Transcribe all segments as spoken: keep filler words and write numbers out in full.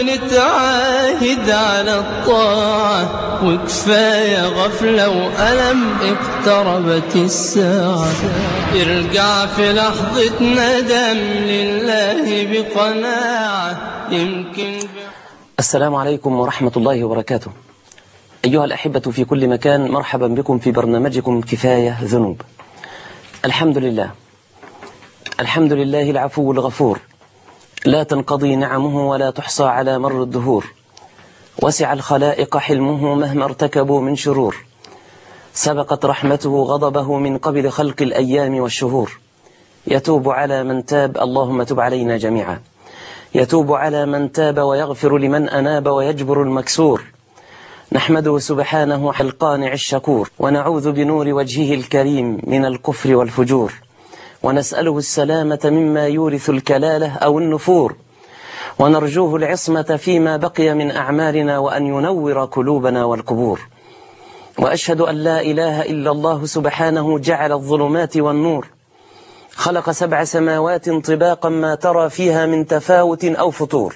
ونتعاهد على الطاعة، وكفاية غفلة وألم اقتربت الساعة. ارجع في لحظة ندم لله بقناعة يمكن. السلام عليكم ورحمة الله وبركاته. أيها الأحبة في كل مكان، مرحبا بكم في برنامجكم كفاية ذنوب. الحمد لله، الحمد لله العفو الغفور، لا تنقضي نعمه ولا تحصى على مر الدهور. وسع الخلائق حلمه مهما ارتكبوا من شرور، سبقت رحمته غضبه من قبل خلق الأيام والشهور. يتوب على من تاب، اللهم تب علينا جميعا. يتوب على من تاب ويغفر لمن أناب ويجبر المكسور. نحمده سبحانه القانع الشكور، ونعوذ بنور وجهه الكريم من الكفر والفجور، ونسأله السلامة مما يورث الكلالة أو النفور، ونرجوه العصمة فيما بقي من أعمالنا، وأن ينور قلوبنا والقبور. وأشهد أن لا إله إلا الله سبحانه جعل الظلمات والنور، خلق سبع سماوات طباقا ما ترى فيها من تفاوت أو فطور،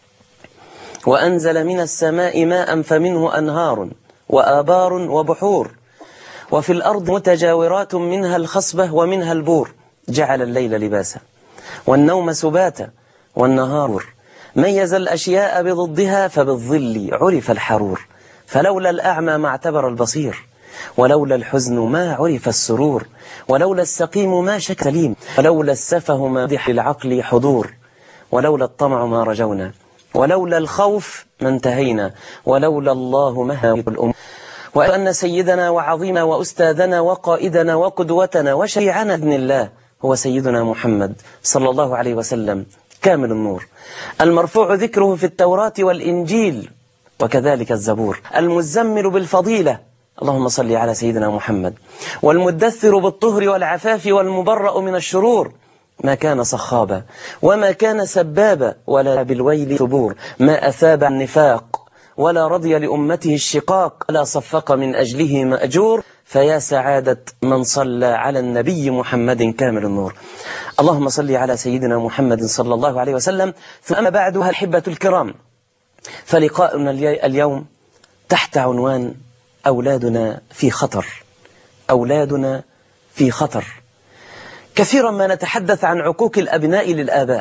وأنزل من السماء ماء فمنه أنهار وآبار وبحور، وفي الأرض متجاورات منها الخصبة ومنها البور. جعل الليل لباسا والنوم سباتا والنهار، ميز الأشياء بضدها فبالظل عرف الحرور. فلولا الأعمى ما اعتبر البصير، ولولا الحزن ما عرف السرور، ولولا السقيم ما شك سليم، ولولا السفه ما ضح للعقل حضور، ولولا الطمع ما رجونا، ولولا الخوف ما انتهينا، ولولا الله ما هاوت الأمور. وأن سيدنا وعظيمنا وأستاذنا وقائدنا وقدوتنا وشريعنا بإذن الله هو سيدنا محمد صلى الله عليه وسلم، كامل النور، المرفوع ذكره في التوراة والإنجيل وكذلك الزبور، المزمل بالفضيلة، اللهم صل على سيدنا محمد، والمدثر بالطهر والعفاف والمبرأ من الشرور. ما كان صخابا وما كان سبابا، ولا بالويل ثبور، ما أثاب النفاق ولا رضي لأمته الشقاق، ولا صفق من أجله مأجور. فيا سعادة من صلى على النبي محمد كامل النور. اللهم صل على سيدنا محمد صلى الله عليه وسلم. ثم بعدها الحبة الكرام، فلقاؤنا اليوم تحت عنوان أولادنا في خطر. أولادنا في خطر. كثيرا ما نتحدث عن عقوق الأبناء للآباء،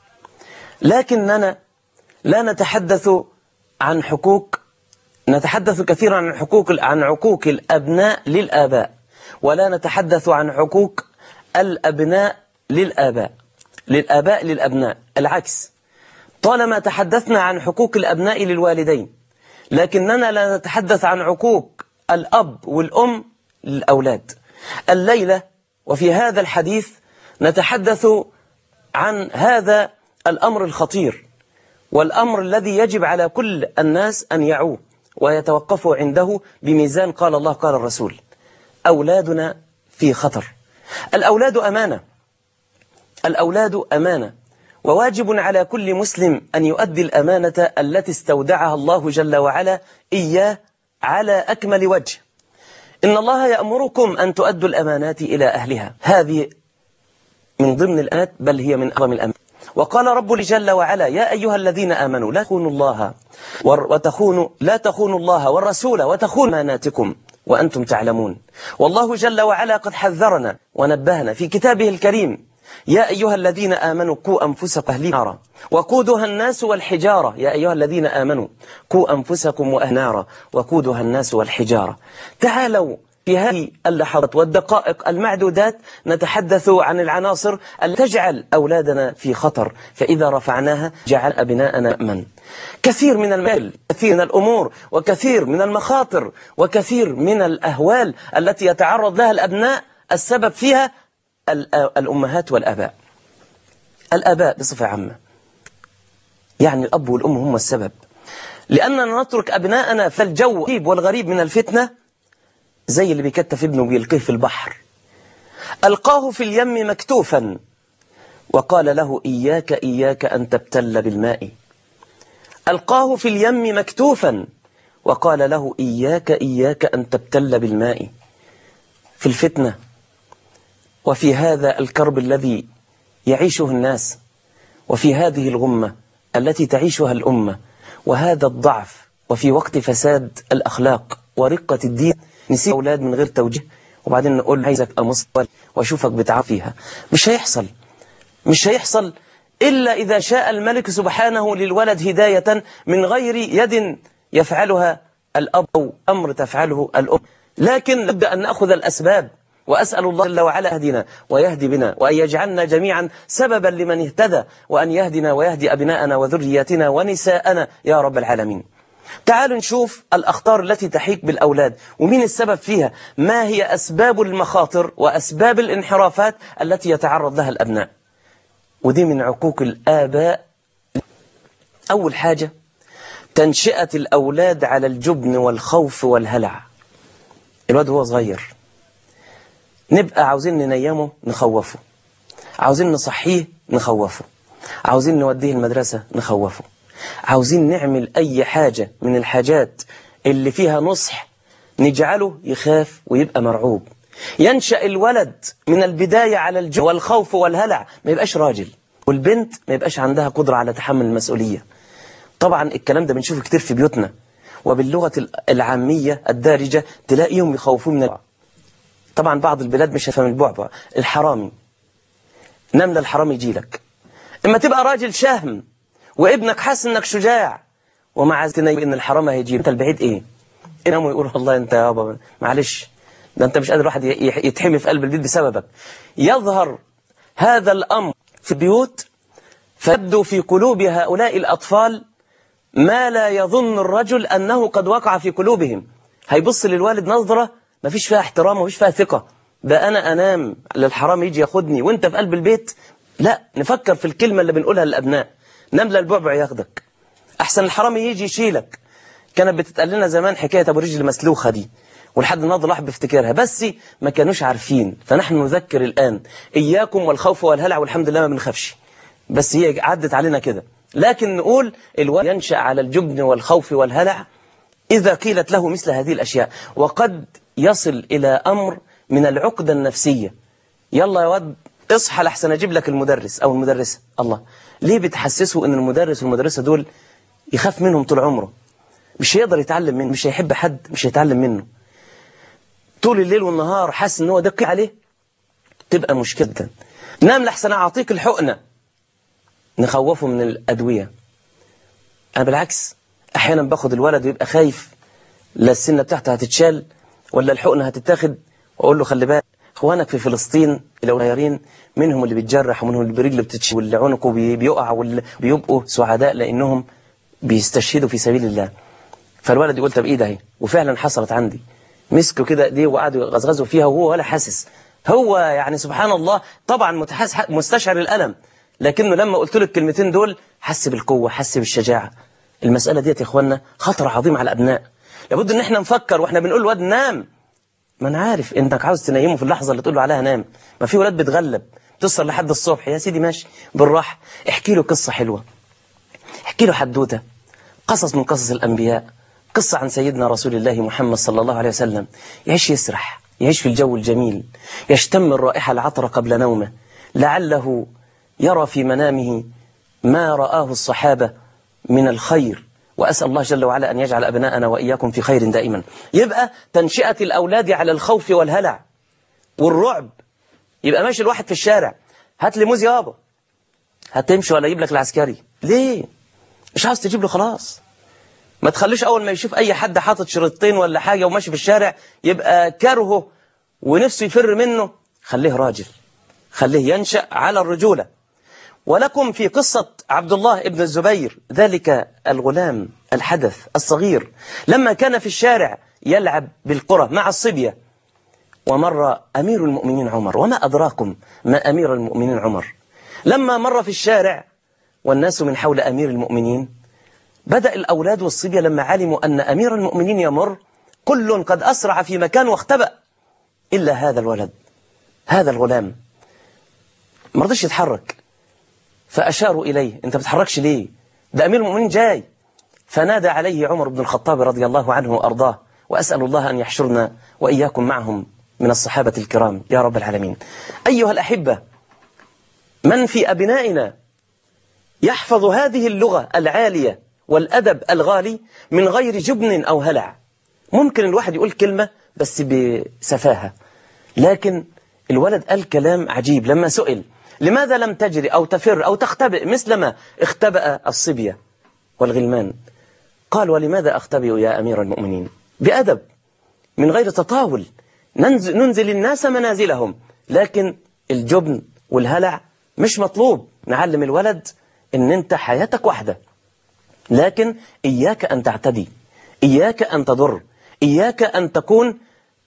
لكننا لا نتحدث عن حقوق نتحدث كثيرا عن حقوق عن عقوق الأبناء للآباء، ولا نتحدث عن حقوق الأبناء للآباء للآباء للأبناء. العكس، طالما تحدثنا عن حقوق الأبناء للوالدين، لكننا لا نتحدث عن عقوق الأب والأم للأولاد. الليلة وفي هذا الحديث نتحدث عن هذا الأمر الخطير، والأمر الذي يجب على كل الناس أن يعوه ويتوقفوا عنده بميزان قال الله قال الرسول. أولادنا في خطر. الأولاد أمانة، الأولاد أمانة، وواجب على كل مسلم أن يؤدي الأمانة التي استودعها الله جل وعلا إياه على أكمل وجه. إن الله يأمركم أن تؤدوا الأمانات إلى أهلها. هذه من ضمن الآيات، بل هي من أعظم الأمانات. وقال رب جل وعلا: يا أيها الذين آمنوا لا تخونوا الله وتخونوا لا تخونوا الله والرسول وتخونوا أماناتكم وأنتم تعلمون. والله جل وعلا قد حذرنا ونبهنا في كتابه الكريم: يا أيها الذين آمنوا قوا أنفسكم وأهليكم نارا وقودها الناس والحجارة. يا أيها الذين آمنوا قوا أنفسكم وأهليكم نارا وقودها الناس والحجارة. تعالوا في هذه اللحظات والدقائق المعدودات نتحدث عن العناصر التي تجعل أولادنا في خطر، فإذا رفعناها جعل أبناءنا من كثير من المال، كثير من الأمور، وكثير من المخاطر، وكثير من الأهوال التي يتعرض لها الأبناء، السبب فيها الأمهات والآباء. الآباء بصفة عامة، يعني الأب والأم هم السبب، لأننا نترك أبناءنا في الجو والغريب من الفتنة، زي اللي بيكتف ابنه بيلقيه في البحر. ألقاه في اليم مكتوفا وقال له: إياك إياك أن تبتل بالماء. ألقاه في اليم مكتوفا وقال له: إياك إياك أن تبتل بالماء. في الفتنة وفي هذا الكرب الذي يعيشه الناس، وفي هذه الغمة التي تعيشها الأمة، وهذا الضعف وفي وقت فساد الأخلاق ورقة الدين نسيب أولاد من غير توجيه وبعدين نقول عايزك أمصطل وأشوفك بتعافيها. مش هيحصل مش هيحصل إلا إذا شاء الملك سبحانه للولد هداية من غير يد يفعلها الأب أو أمر تفعله الأم. لكن لابد أن نأخذ الأسباب، وأسأل الله جل وعلا يهدنا ويهدي بنا وأن يجعلنا جميعا سببا لمن اهتدى، وأن يهدنا ويهدي أبناءنا وذرياتنا ونساءنا يا رب العالمين. تعالوا نشوف الأخطار التي تحيك بالأولاد ومين السبب فيها، ما هي أسباب المخاطر وأسباب الانحرافات التي يتعرض لها الأبناء، ودي من عقوق الآباء. أول حاجة تنشئة الأولاد على الجبن والخوف والهلع. الواد هو صغير نبقى عاوزين ننيمه نخوفه، عاوزين نصحيه نخوفه، عاوزين نوديه المدرسة نخوفه، عاوزين نعمل أي حاجة من الحاجات اللي فيها نصح نجعله يخاف ويبقى مرعوب. ينشأ الولد من البداية على الجبن والخوف والهلع، ما يبقاش راجل، والبنت ما يبقاش عندها قدرة على تحمل المسؤولية. طبعا الكلام ده بنشوفه كتير في بيوتنا، وباللغة العامية الدارجة تلاقيهم يخوفون من البعبع. طبعا بعض البلاد مش هفهم البعبع، الحرامي، نملة الحرامي يجي لك. اما تبقى راجل شهم وابنك حاسس انك شجاع ومع تنيب ان الحرامي هيجي، انت البعيد ايه؟ انهم يقولوا والله انت يا بابا معلش ده انت مش قادر واحد يتحمي في قلب البيت بسببك. يظهر هذا الامر في البيوت فيبدو في قلوب هؤلاء الاطفال ما لا يظن الرجل أنه قد وقع في قلوبهم. هيبص للوالد نظرة ما فيش فيها احترام ومفيش فيها ثقة، ده أنا أنام للحرام يجي ياخدني وانت في قلب البيت. لا، نفكر في الكلمة اللي بنقولها للأبناء، نملة البعبع ياخدك أحسن الحرام يجي يشيلك. كانت بتتقال لنا زمان حكاية أبو رجل مسلوخة دي، ولحد النهارده الواحد بيفتكرها، بس ما كانوش عارفين. فنحن نذكر الآن إياكم والخوف والهلع، والحمد لله ما بنخافش، بس هي عدت علينا كده. لكن نقول الولد ينشأ على الجبن والخوف والهلع إذا قيلت له مثل هذه الأشياء، وقد يصل إلى أمر من العقدة النفسية. يلا يا واد اصحى لحسن أجيب لك المدرس أو المدرسة. الله، ليه بتحسسوا أن المدرس والمدرسة دول يخاف منهم طول عمره؟ مش هيقدر يتعلم منه، مش هيحب حد، مش هيتعلم منه. طول الليل والنهار حاسس أنه دقي عليه، تبقى مشكلة. نام لحسن أعطيك الحقنة، نخوفه من الأدوية. أنا بالعكس أحيانا باخد الولد ويبقى خايف لا السنة بتاعته هتتشال ولا الحقنة هتتاخد، وأقول له خلي بالك إخوانك في فلسطين الصغيرين منهم اللي بيتجرح ومنهم اللي برجله بتتشال واللي عنقه بيقع واللي بيبقوا سعداء لأنهم بيستشهدوا في سبيل الله. فالولد يقول طب إيه ده اهي، وفعلا حصلت عندي. مسكوا كده ايديه وقعدوا يغزغزوا فيها وهو ولا حاسس. هو يعني سبحان الله طبعا مستشعر الألم، لكنه لما قلت له الكلمتين دول حس بالقوة، حس بالشجاعة. المسألة ديت يا إخواننا خطر عظيم على الأبناء. لابد ان احنا نفكر واحنا بنقول الواد نام، ما انا عارف انك عاوز تنيمه في اللحظة اللي تقول له عليها نام. ما في ولاد بتغلب تسهر لحد الصبح، يا سيدي ماشي بالراحة، احكي له قصة حلوة، احكي له حدوتة، قصص من قصص الأنبياء، قصة عن سيدنا رسول الله محمد صلى الله عليه وسلم. يعيش يسرح، يعيش في الجو الجميل، يشتم الرائحة العطرة قبل نومه، لعله يرى في منامه ما رآه الصحابة من الخير. وأسأل الله جل وعلا أن يجعل أبناءنا وإياكم في خير دائما. يبقى تنشئة الأولاد على الخوف والهلع والرعب. يبقى ماشي الواحد في الشارع، هات لي موز يابا، هتمشي ولا يجيب لك العسكري؟ ليه؟ مش عاوز تجيب له خلاص. ما تخليش أول ما يشوف أي حد حاطط شريطين ولا حاجة وماشي في الشارع يبقى كرهه ونفسه يفر منه. خليه راجل، خليه ينشأ على الرجولة. ولكم في قصة عبد الله ابن الزبير، ذلك الغلام الحدث الصغير لما كان في الشارع يلعب بالقرى مع الصبية، ومر أمير المؤمنين عمر. وما أدراكم ما أمير المؤمنين عمر؟ لما مر في الشارع والناس من حول أمير المؤمنين، بدأ الأولاد والصبية لما علموا أن أمير المؤمنين يمر كل قد أسرع في مكان واختبأ إلا هذا الولد، هذا الغلام ما رضيش يتحرك. فأشاروا إليه، أنت بتحركش ليه؟ ده أمير المؤمنين جاي. فنادى عليه عمر بن الخطاب رضي الله عنه وأرضاه، وأسأل الله أن يحشرنا وإياكم معهم من الصحابة الكرام يا رب العالمين. أيها الأحبة، من في أبنائنا يحفظ هذه اللغة العالية والأدب الغالي من غير جبن أو هلع. ممكن الواحد يقول كلمة بس بسفاهة، لكن الولد قال كلام عجيب لما سئل لماذا لم تجري أو تفر أو تختبئ مثلما اختبأ الصبية والغلمان؟ قال ولماذا أختبئ يا أمير المؤمنين؟ بأدب من غير تطاول، ننزل, ننزل الناس منازلهم، لكن الجبن والهلع مش مطلوب. نعلم الولد ان انت حياتك واحدة، لكن إياك أن تعتدي، إياك أن تضر، إياك أن تكون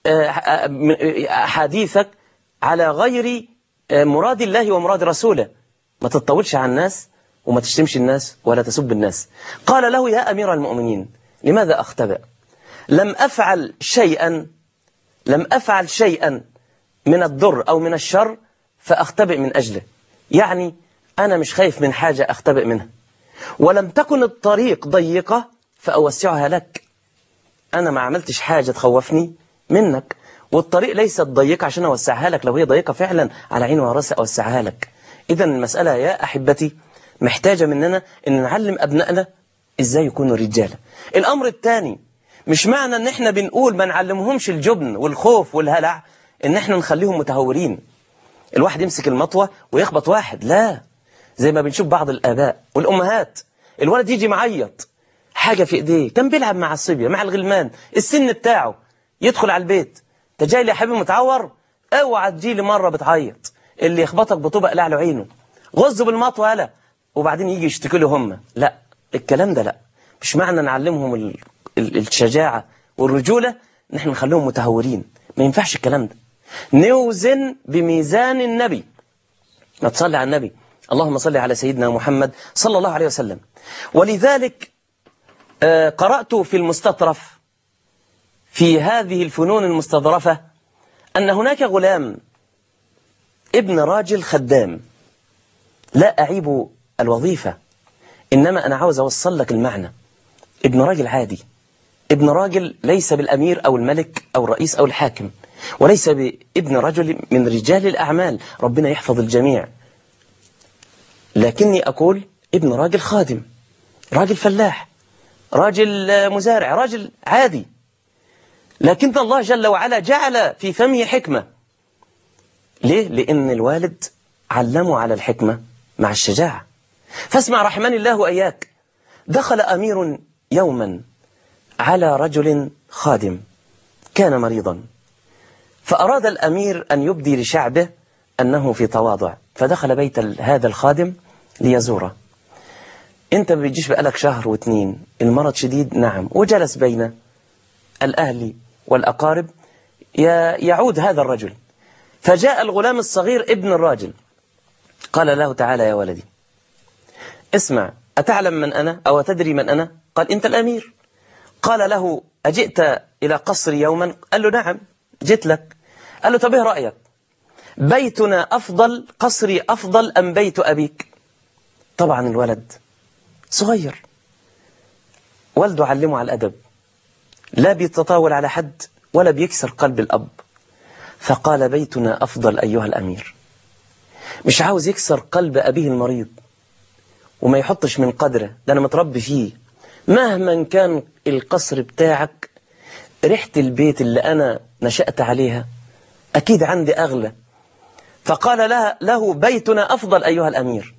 حديثك على غير مراد الله ومراد رسوله. ما تتطولش على الناس وما تشتمش الناس ولا تسب الناس. قال له يا أمير المؤمنين لماذا أختبئ؟ لم أفعل شيئا لم أفعل شيئا من الضر أو من الشر فأختبئ من أجله. يعني أنا مش خايف من حاجة أختبئ منها، ولم تكن الطريق ضيقة فأوسعها لك. أنا ما عملتش حاجة تخوفني منك، والطريق ليست ضيقة عشان أوسعها لك. لو هي ضيقة فعلا على عيني وراسي أوسعها لك. إذا المسألة يا أحبتي محتاجة مننا أن نعلم أبنائنا إزاي يكونوا رجالة. الأمر الثاني، مش معنى أن احنا بنقول ما نعلمهمش الجبن والخوف والهلع أن احنا نخليهم متهورين. الواحد يمسك المطوة ويخبط واحد، لا، زي ما بنشوف بعض الآباء والأمهات، الولد يجي معيط حاجة في إيديه، كان بيلعب مع الصبية مع الغلمان السن بتاعه، يدخل على البيت، انت جاي لي يا حبيبي متعور؟ اوعى تجي لي مرة بتعيط، اللي يخبطك بطوبة اقلع له عينه، غز بالمطوة لا، وبعدين يجي يشتكي له هم. لا، الكلام ده لا. مش معنى نعلمهم ال... ال... الشجاعة والرجولة نحن نخليهم متهورين، ما ينفعش الكلام ده. نوزن بميزان النبي. ما تصلي على النبي، اللهم صل على سيدنا محمد صلى الله عليه وسلم. ولذلك آه قرأت في المستطرف في هذه الفنون المستظرفة أن هناك غلام ابن راجل خدام. لا أعيب الوظيفة، إنما أنا عاوز أوصل لك المعنى. ابن راجل عادي، ابن راجل ليس بالأمير أو الملك أو الرئيس أو الحاكم، وليس بابن رجل من رجال الأعمال، ربنا يحفظ الجميع، لكني أقول ابن راجل خادم، راجل فلاح، راجل مزارع، راجل عادي، لكن الله جل وعلا جعل في فمه حكمة. ليه؟ لأن الوالد علمه على الحكمة مع الشجاعة. فاسمع رحمن الله وإياك. دخل أمير يوما على رجل خادم كان مريضا، فأراد الأمير أن يبدي لشعبه أنه في تواضع، فدخل بيت هذا الخادم ليزوره. أنت ما بيجيش بقالك شهر واثنين، المرض شديد، نعم، وجلس بين الأهل والأقارب يعود هذا الرجل. فجاء الغلام الصغير ابن الراجل، قال له تعالى يا ولدي اسمع، أتعلم من أنا أو تدري من أنا؟ قال أنت الأمير. قال له أجئت إلى قصر يوما؟ قال له نعم جئت لك. قال له طب ايه رأيك، بيتنا أفضل، قصري أفضل أم بيت أبيك؟ طبعا الولد صغير، والده علمه على الأدب، لا بيتطاول على حد ولا بيكسر قلب الأب، فقال بيتنا أفضل أيها الأمير. مش عاوز يكسر قلب أبيه المريض وما يحطش من قدره، ده أنا متربي فيه، مهما كان القصر بتاعك، ريحة البيت اللي أنا نشأت عليها أكيد عندي أغلى. فقال له, له بيتنا أفضل أيها الأمير.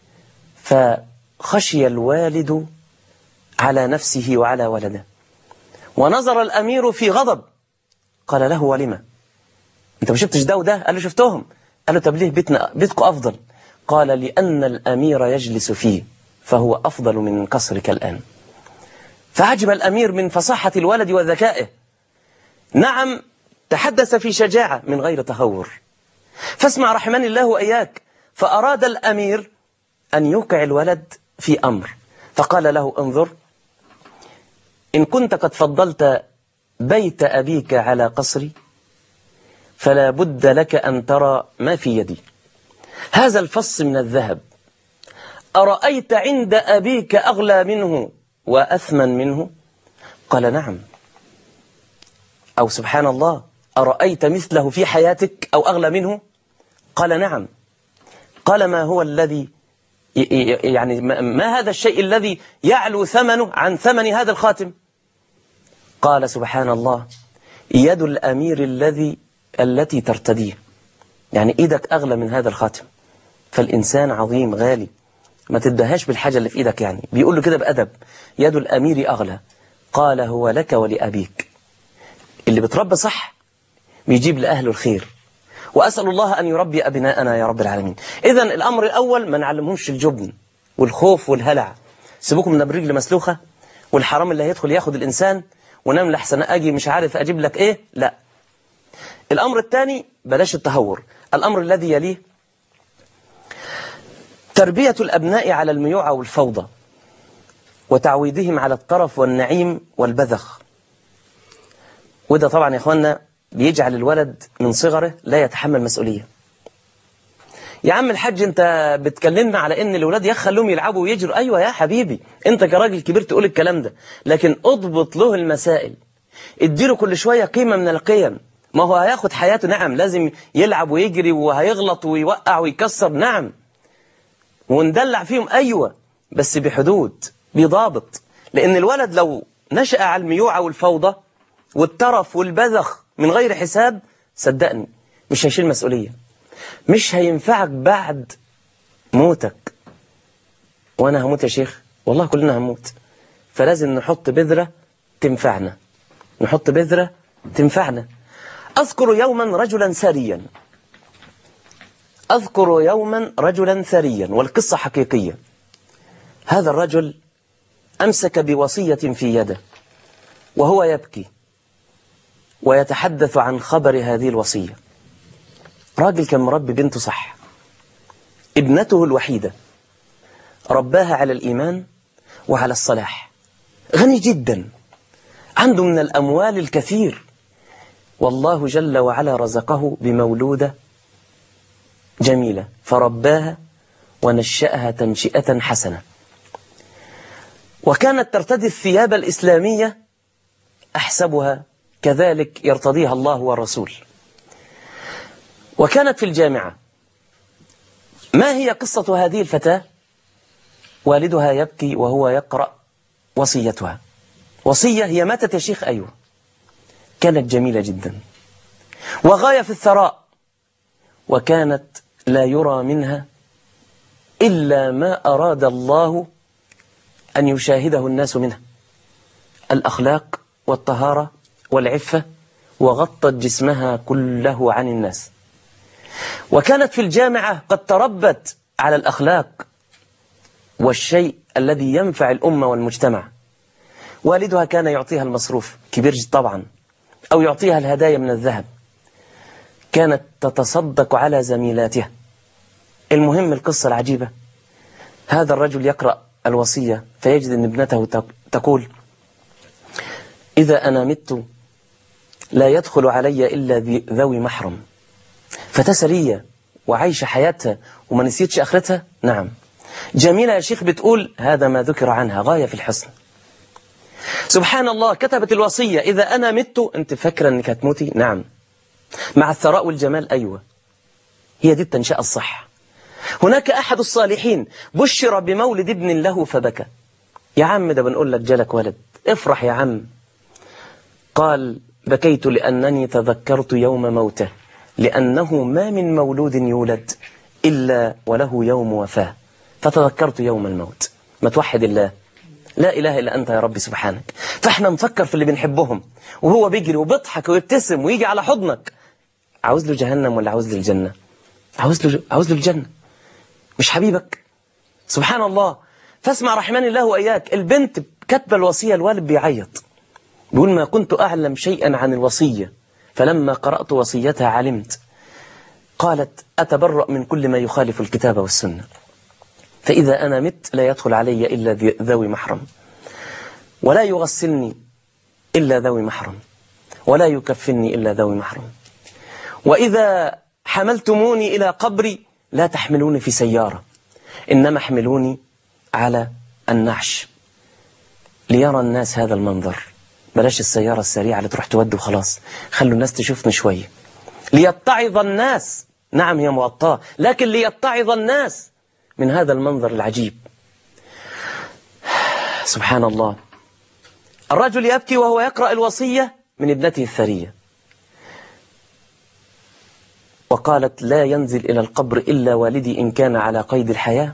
فخشي الوالد على نفسه وعلى ولده، ونظر الأمير في غضب، قال له ولما؟ أنت ما شفتش ده وده؟ قال له شفتهم. قال له طب ليه بيتنا بيتكم أفضل؟ قال لأن الأمير يجلس فيه فهو أفضل من قصرك الآن. فعجب الأمير من فصاحة الولد وذكائه. نعم تحدث في شجاعة من غير تهور. فاسمع رحمن الله وإياك. فأراد الأمير أن يوقع الولد في أمر، فقال له انظر، إن كنت قد فضلت بيت أبيك على قصري فلا بد لك أن ترى ما في يدي. هذا الفص من الذهب أرأيت عند أبيك أغلى منه وأثمن منه؟ قال نعم. أو سبحان الله، أرأيت مثله في حياتك أو أغلى منه؟ قال نعم. قال ما هو الذي يعني ما هذا الشيء الذي يعلو ثمنه عن ثمن هذا الخاتم؟ قال سبحان الله: يد الأمير الذي التي ترتديه. يعني إيدك أغلى من هذا الخاتم، فالإنسان عظيم غالي، ما تدهاش بالحاجة اللي في إيدك. يعني بيقول له كده بأدب: يد الأمير أغلى. قال: هو لك ولأبيك. اللي بتربى صح بيجيب لأهله الخير، وأسأل الله أن يربي أبناءنا يا رب العالمين. إذن الأمر الأول ما نعلمهمش الجبن والخوف والهلع. سيبوكم من الرجل مسلوخة والحرام اللي هيدخل ياخد الإنسان ونام لحسن أجي مش عارف أجيب لك إيه. لا. الأمر الثاني بلاش التهور. الأمر الذي يليه تربية الأبناء على الميوعة والفوضى، وتعويدهم على الطرف والنعيم والبذخ. وده طبعا يا إخواننا بيجعل الولد من صغره لا يتحمل مسؤولية. يا عم الحاج انت بتكلمنا على ان الولاد يخلوهم يلعبوا ويجروا. ايوه يا حبيبي، انت كراجل كبير تقول الكلام ده، لكن اضبط له المسائل، اديله كل شوية قيمة من القيم. ما هو هياخد حياته، نعم، لازم يلعب ويجري وهيغلط ويوقع ويكسر، نعم، وندلع فيهم، ايوه، بس بحدود، بضابط. لان الولد لو نشأ على الميوعة والفوضى والترف والبذخ من غير حساب، صدقني مش هيشيل مسؤولية، مش هينفعك بعد موتك. وانا هموت يا شيخ، والله كلنا هموت، فلازم نحط بذرة تنفعنا، نحط بذرة تنفعنا. أذكر يوما رجلا ثريا، أذكر يوما رجلا ثريا والقصة حقيقية. هذا الرجل أمسك بوصية في يده وهو يبكي ويتحدث عن خبر هذه الوصية. راجل كان مربي بنته صح، ابنته الوحيدة رباها على الإيمان وعلى الصلاح، غني جدا، عنده من الأموال الكثير، والله جل وعلا رزقه بمولودة جميلة فرباها ونشأها تنشئة حسنة، وكانت ترتدي الثياب الإسلامية أحسبها كذلك يرتضيها الله والرسول. وكانت في الجامعة. ما هي قصة هذه الفتاة؟ والدها يبكي وهو يقرأ وصيتها. وصية هي ماتت يا شيخ، أيوة، كانت جميلة جدا وغاية في الثراء، وكانت لا يرى منها إلا ما أراد الله أن يشاهده الناس منها: الأخلاق والطهارة والعفة، وغطت جسمها كله عن الناس. وكانت في الجامعة قد تربت على الأخلاق والشيء الذي ينفع الأمة والمجتمع. والدها كان يعطيها المصروف كبير طبعا، أو يعطيها الهدايا من الذهب، كانت تتصدق على زميلاتها. المهم القصة العجيبة: هذا الرجل يقرأ الوصية فيجد أن ابنته تقول: إذا أنا مت لا يدخل علي إلا ذوي محرم. فتسرية وعايشة حياتها وما نسيتش آخرتها. نعم، جميلة يا شيخ، بتقول هذا ما ذكر عنها غاية في الحسن. سبحان الله، كتبت الوصية: إذا أنا مت، أنت فاكرة أنك هتموتي؟ نعم، مع الثراء والجمال، أيوة، هي دي التنشئة الصح. هناك أحد الصالحين بشر بمولد ابن له فبكى. يا عم ده بنقول لك جالك ولد، افرح يا عم. قال: بكيت لأنني تذكرت يوم موته، لأنه ما من مولود يولد إلا وله يوم وفاة، فتذكرت يوم الموت. ما توحد الله، لا إله إلا أنت يا رب سبحانك. فإحنا نفكر في اللي بنحبهم وهو بيجري وبيضحك ويبتسم ويجي على حضنك. عاوز له جهنم ولا عاوز له الجنة؟ عاوز له عاوز له الجنة، مش حبيبك؟ سبحان الله. فاسمع رحمن الله وإياك، البنت كتب الوصية، الوالد بيعيط بيقول: ما كنت أعلم شيئا عن الوصية، فلما قرأت وصيتها علمت. قالت: أتبرأ من كل ما يخالف الكتاب والسنة، فإذا أنا مت لا يدخل علي إلا ذوي محرم، ولا يغسلني إلا ذوي محرم، ولا يكفني إلا ذوي محرم، وإذا حملتموني إلى قبري لا تحملوني في سيارة، إنما احملوني على النعش ليرى الناس هذا المنظر. بلاش السيارة السريعة اللي تروح تود وخلاص، خلوا الناس تشوفنا شوية. ليتعظ الناس، نعم هي مغطاة، لكن ليتعظ الناس من هذا المنظر العجيب. سبحان الله، الرجل يبكي وهو يقرأ الوصية من ابنته الثرية، وقالت: لا ينزل إلى القبر إلا والدي إن كان على قيد الحياة.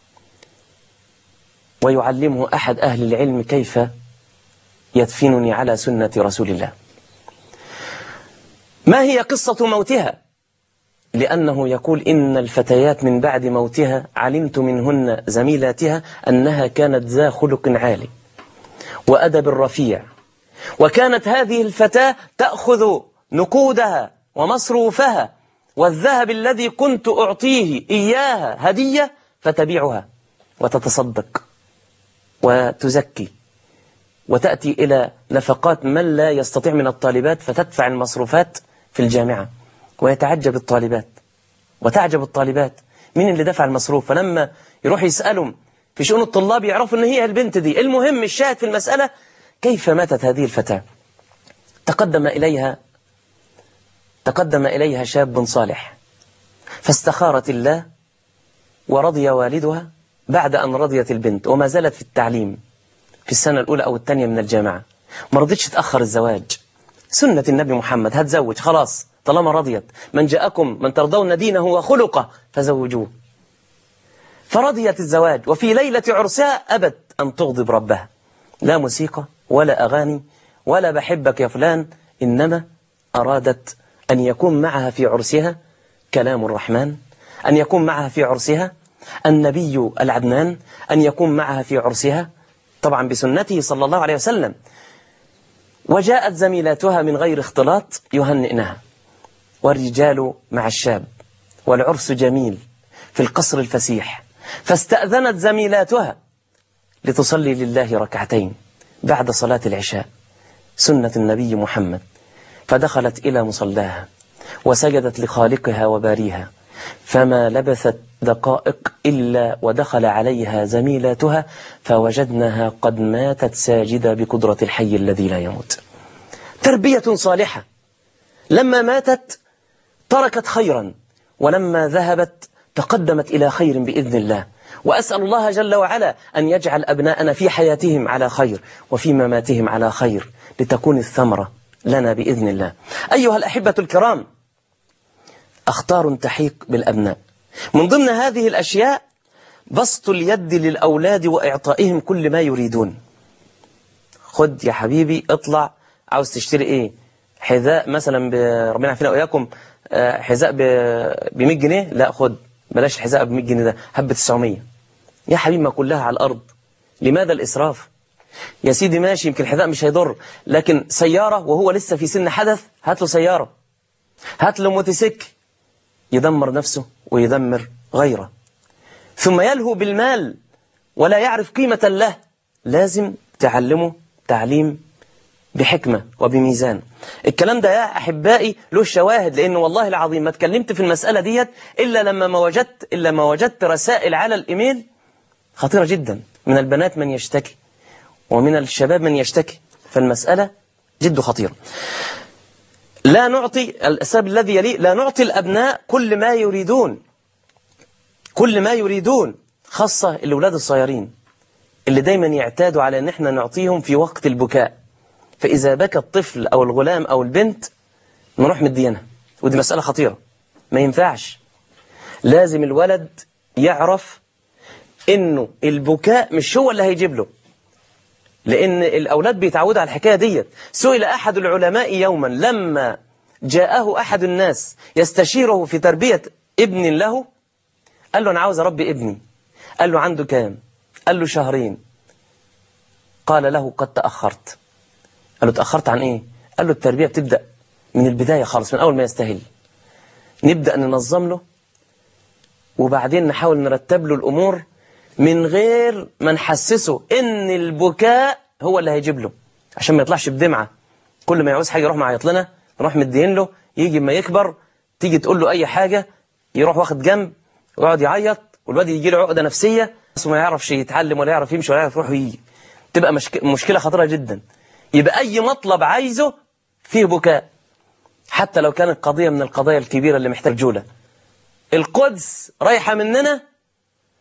ويعلمه أحد أهل العلم كيف يدفنني على سنة رسول الله. ما هي قصة موتها؟ لأنه يقول: إن الفتيات من بعد موتها علمت منهن زميلاتها أنها كانت ذا خلق عالي وأدب رفيع، وكانت هذه الفتاة تأخذ نقودها ومصروفها والذهب الذي كنت أعطيه إياها هدية فتبيعها وتتصدق وتزكي وتأتي إلى نفقات من لا يستطيع من الطالبات فتدفع المصروفات في الجامعة. ويتعجب الطالبات وتعجب الطالبات مين اللي دفع المصروف، فلما يروح يسألهم في شؤون الطلاب يعرفوا أن هي البنت دي. المهم الشاهد في المسألة كيف ماتت هذه الفتاة. تقدم إليها تقدم إليها شاب صالح فاستخارت الله ورضي والدها بعد أن رضيت البنت، وما زالت في التعليم في السنة الأولى أو الثانية من الجامعة، ما رضيتش تأخر الزواج. سنة النبي محمد، هتزوج خلاص طالما رضيت، من جاءكم من ترضون دينه وخلقه فزوجوه. فرضيت الزواج، وفي ليلة عرسها أبت أن تغضب ربها، لا موسيقى ولا أغاني ولا بحبك يا فلان، إنما أرادت أن يكون معها في عرسها كلام الرحمن، أن يكون معها في عرسها النبي العدنان، أن يكون معها في عرسها طبعا بسنته صلى الله عليه وسلم. وجاءت زميلاتها من غير اختلاط يهنئنها، والرجال مع الشاب، والعرس جميل في القصر الفسيح. فاستأذنت زميلاتها لتصلي لله ركعتين بعد صلاة العشاء سنة النبي محمد، فدخلت إلى مصلاها وسجدت لخالقها وباريها، فما لبثت دقائق إلا ودخل عليها زميلاتها فوجدناها قد ماتت ساجدة بقدرة الحي الذي لا يموت. تربية صالحة، لما ماتت تركت خيرا، ولما ذهبت تقدمت إلى خير بإذن الله. وأسأل الله جل وعلا أن يجعل أبناءنا في حياتهم على خير وفي مماتهم على خير، لتكون الثمرة لنا بإذن الله. أيها الأحبة الكرام، أخطار تحيق بالأبناء، من ضمن هذه الأشياء بسط اليد للأولاد وإعطائهم كل ما يريدون. خد يا حبيبي اطلع، عاوز تشتري ايه؟ حذاء مثلا، ربنا يعافينا وإياكم، حذاء ب مية جنيه، لا خد بلاش الحذاء ب مية جنيه ده، هب تسعمية يا حبيبي، ما كلها على الأرض. لماذا الإسراف؟ يا سيدي ماشي، يمكن الحذاء مش هيضر، لكن سيارة وهو لسه في سن حدث، هات له سيارة، هات له موتوسيكل، يدمر نفسه ويدمر غيره، ثم يلهو بالمال ولا يعرف قيمة له. لازم تعلمه تعليم بحكمة وبميزان. الكلام ده يا أحبائي له شواهد، لأنه والله العظيم ما اتكلمت في المسألة ديت إلا لما ما وجدت إلا ما وجدت رسائل على الإيميل خطيرة جدا، من البنات من يشتكي ومن الشباب من يشتكي، فالمسألة جد خطيرة. لا نعطي، السبب الذي يلي، لا نعطي الأبناء كل ما يريدون، كل ما يريدون، خاصة الأولاد الصغيرين اللي دايما يعتادوا على أن احنا نعطيهم في وقت البكاء. فإذا بكى الطفل أو الغلام أو البنت نروح مدينها، ودي مسألة خطيرة، ما ينفعش. لازم الولد يعرف إنه البكاء مش هو اللي هيجيب له، لأن الأولاد بيتعودوا على الحكاية ديت. سئل أحد العلماء يوما لما جاءه أحد الناس يستشيره في تربية ابن له، قال له أنا عاوز أربي ابني. قال له عنده كام؟ قال له شهرين. قال له قد تأخرت. قال له تأخرت عن إيه؟ قال له التربية بتبدأ من البداية خالص، من أول ما يستهل نبدأ ننظم له، وبعدين نحاول نرتب له الأمور من غير ما نحسسه إن البكاء هو اللي هيجيب له، عشان ما يطلعش بدمعة. كل ما يعوز حاجة يروح معيط لنا، نروح مدين له، يجي ما يكبر تيجي تقول له أي حاجة يروح واخد جنب ويقعد يعيط، والواد يجي له عقدة نفسية، بس ما يعرفش يتعلم ولا يعرف يمشي ولا يعرف يروح ويجي. تبقى مشك... مشكلة خطيرة جدا. يبقى أي مطلب عايزه فيه بكاء، حتى لو كانت قضية من القضايا الكبيرة اللي محتاج جولة. القدس رايحة مننا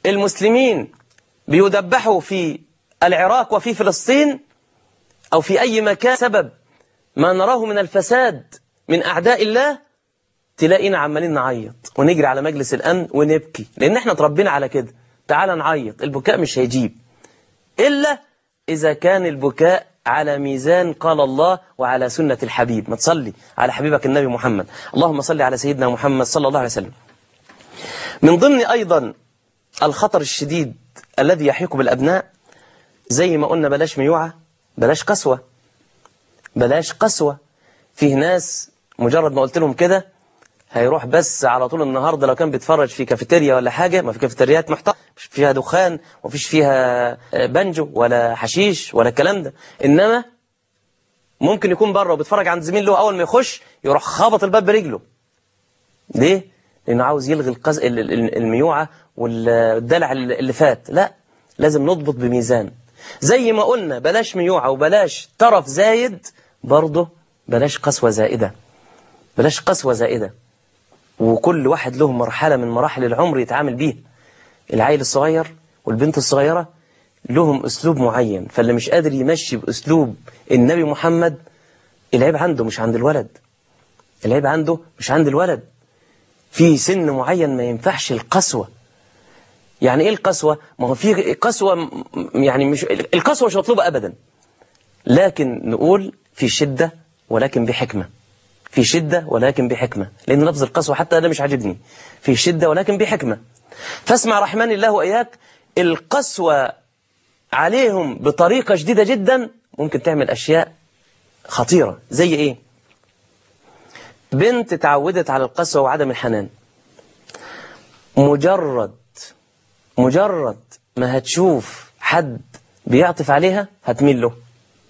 المسلمين بيدبحوا في العراق وفي فلسطين أو في أي مكان سبب ما نراه من الفساد من أعداء الله، تلاقينا عمالين نعيط ونجري على مجلس الأمن ونبكي، لأن احنا تربينا على كده. تعال نعيط، البكاء مش هيجيب إلا إذا كان البكاء على ميزان قال الله وعلى سنة الحبيب. ما تصلي على حبيبك النبي محمد، اللهم صل على سيدنا محمد صلى الله عليه وسلم. من ضمن أيضا الخطر الشديد الذي يحيق بالأبناء، زي ما قلنا بلاش ميوعة، بلاش قسوة، بلاش قسوة. فيه ناس مجرد ما قلت لهم كده هيروح بس على طول النهاردة لو كان بيتفرج في كافيتيريا ولا حاجة، ما في كافيتريات محترمة مش فيها دخان ومفيش فيها بنجو ولا حشيش ولا الكلام ده، إنما ممكن يكون بره وبيتفرج عند زميل له، أول ما يخش يروح خابط الباب برجله. ليه؟ لأنه عاوز يلغي القز... الميوعة والدلع اللي فات. لا، لازم نضبط بميزان. زي ما قلنا بلاش ميوعة وبلاش طرف زايد، برضه بلاش قسوة زائدة، بلاش قسوة زائدة. وكل واحد له مرحلة من مراحل العمر يتعامل بيها. العيل الصغير والبنت الصغيرة لهم أسلوب معين، فاللي مش قادر يمشي بأسلوب النبي محمد، العيب عنده مش عند الولد، العيب عنده مش عند الولد. في سن معين ما ينفعش القسوة. يعني إيه القسوة؟ ما هو في قسوة، يعني مش القسوة مش مطلوبة أبدا، لكن نقول في شدة ولكن بحكمة، في شدة ولكن بحكمة، لأن لفظ القسوة حتى أنا مش عاجبني. في شدة ولكن بحكمة. فاسمع رحمن الله وإياك، القسوة عليهم بطريقة شديدة جدا ممكن تعمل أشياء خطيرة. زي إيه؟ بنت تعودت على القسوة وعدم الحنان، مجرد مجرد ما هتشوف حد بيعطف عليها هتميل له،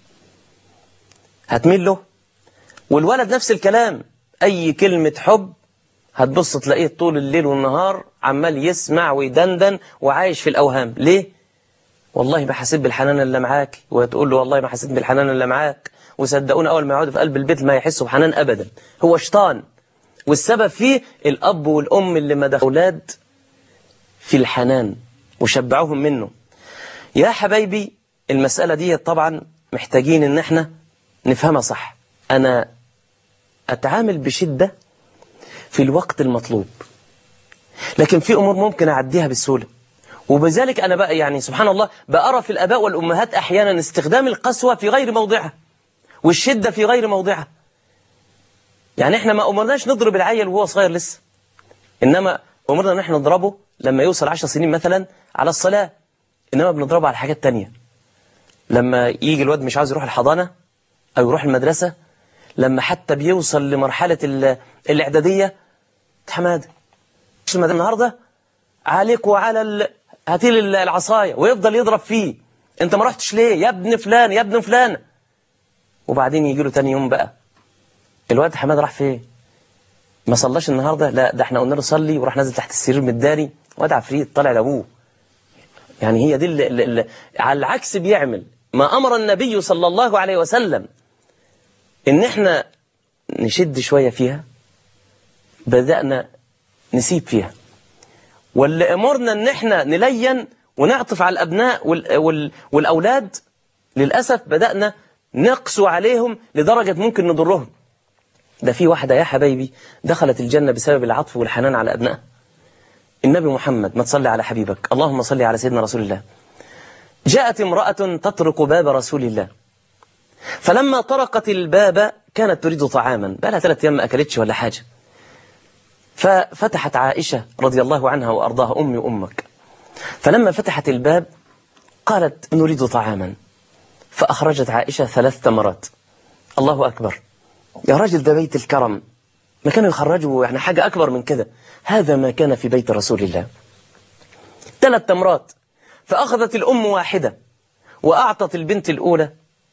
هتميل له. والولد نفس الكلام، أي كلمة حب هتبص تلاقيه طول الليل والنهار عمال يسمع ويدندن وعايش في الأوهام. ليه؟ والله ما حسيت بالحنان اللي معاك، وتقول له والله ما حسيت بالحنان اللي معاك، وصدقونا أول ما يقعدوا في قلب البيت ما يحسوا بحنان أبدا. هو شيطان، والسبب فيه الأب والأم اللي ما دخلوا أولاد في الحنان وشبعوهم منه. يا حبايبي المسألة دي طبعا محتاجين ان احنا نفهمها صح. انا اتعامل بشدة في الوقت المطلوب، لكن في امور ممكن اعديها بسهولة. وبذلك انا بقى يعني سبحان الله بأرى في الاباء والامهات احيانا استخدام القسوة في غير موضعها والشدة في غير موضعها. يعني احنا ما امرناش نضرب العيل وهو صغير لسه، انما امرنا ان احنا نضربه لما يوصل عشر سنين مثلا على الصلاة، إنما بنضربه على حاجات تانية. لما يجي الواد مش عاوز يروح الحضانة أو يروح المدرسة، لما حتى بيوصل لمرحلة الإعدادية، حمادة مش النهاردة عليك وعلى ال... هاتيل العصاية، ويفضل يضرب فيه. انت ما رحتش ليه يا ابن فلان يا ابن فلان؟ وبعدين يجي له تاني يوم بقى الواد حمادة راح فين؟ ما صلاش النهاردة؟ لا ده احنا قلنا له صلي وراح نازل تحت السرير متداري، واد عفريت طالع لابوه. يعني هي دي اللي اللي اللي على العكس بيعمل ما أمر النبي صلى الله عليه وسلم إن إحنا نشد شوية فيها، بدأنا نسيب فيها. واللي أمرنا إن إحنا نلين ونعطف على الأبناء وال وال والأولاد، للأسف بدأنا نقسو عليهم لدرجة ممكن نضرهم. ده في واحدة يا حبايبي دخلت الجنة بسبب العطف والحنان على أبنائها. النبي محمد، ما تصلي على حبيبك، اللهم صلي على سيدنا رسول الله. جاءت امرأة تطرق باب رسول الله، فلما طرقت الباب كانت تريد طعاما، بقى لها ثلاث أيام ما أكلتش ولا حاجة. ففتحت عائشة رضي الله عنها وأرضاها، أمي وأمك، فلما فتحت الباب قالت نريد طعاما، فأخرجت عائشة ثلاث تمرات. الله أكبر، يا راجل ده بيت الكرم، ما كانوا يخرجوا يعني حاجة أكبر من كده. هذا ما كان في بيت رسول الله. ثلاث تمرات، فأخذت الأم واحدة وأعطت البنت الأولى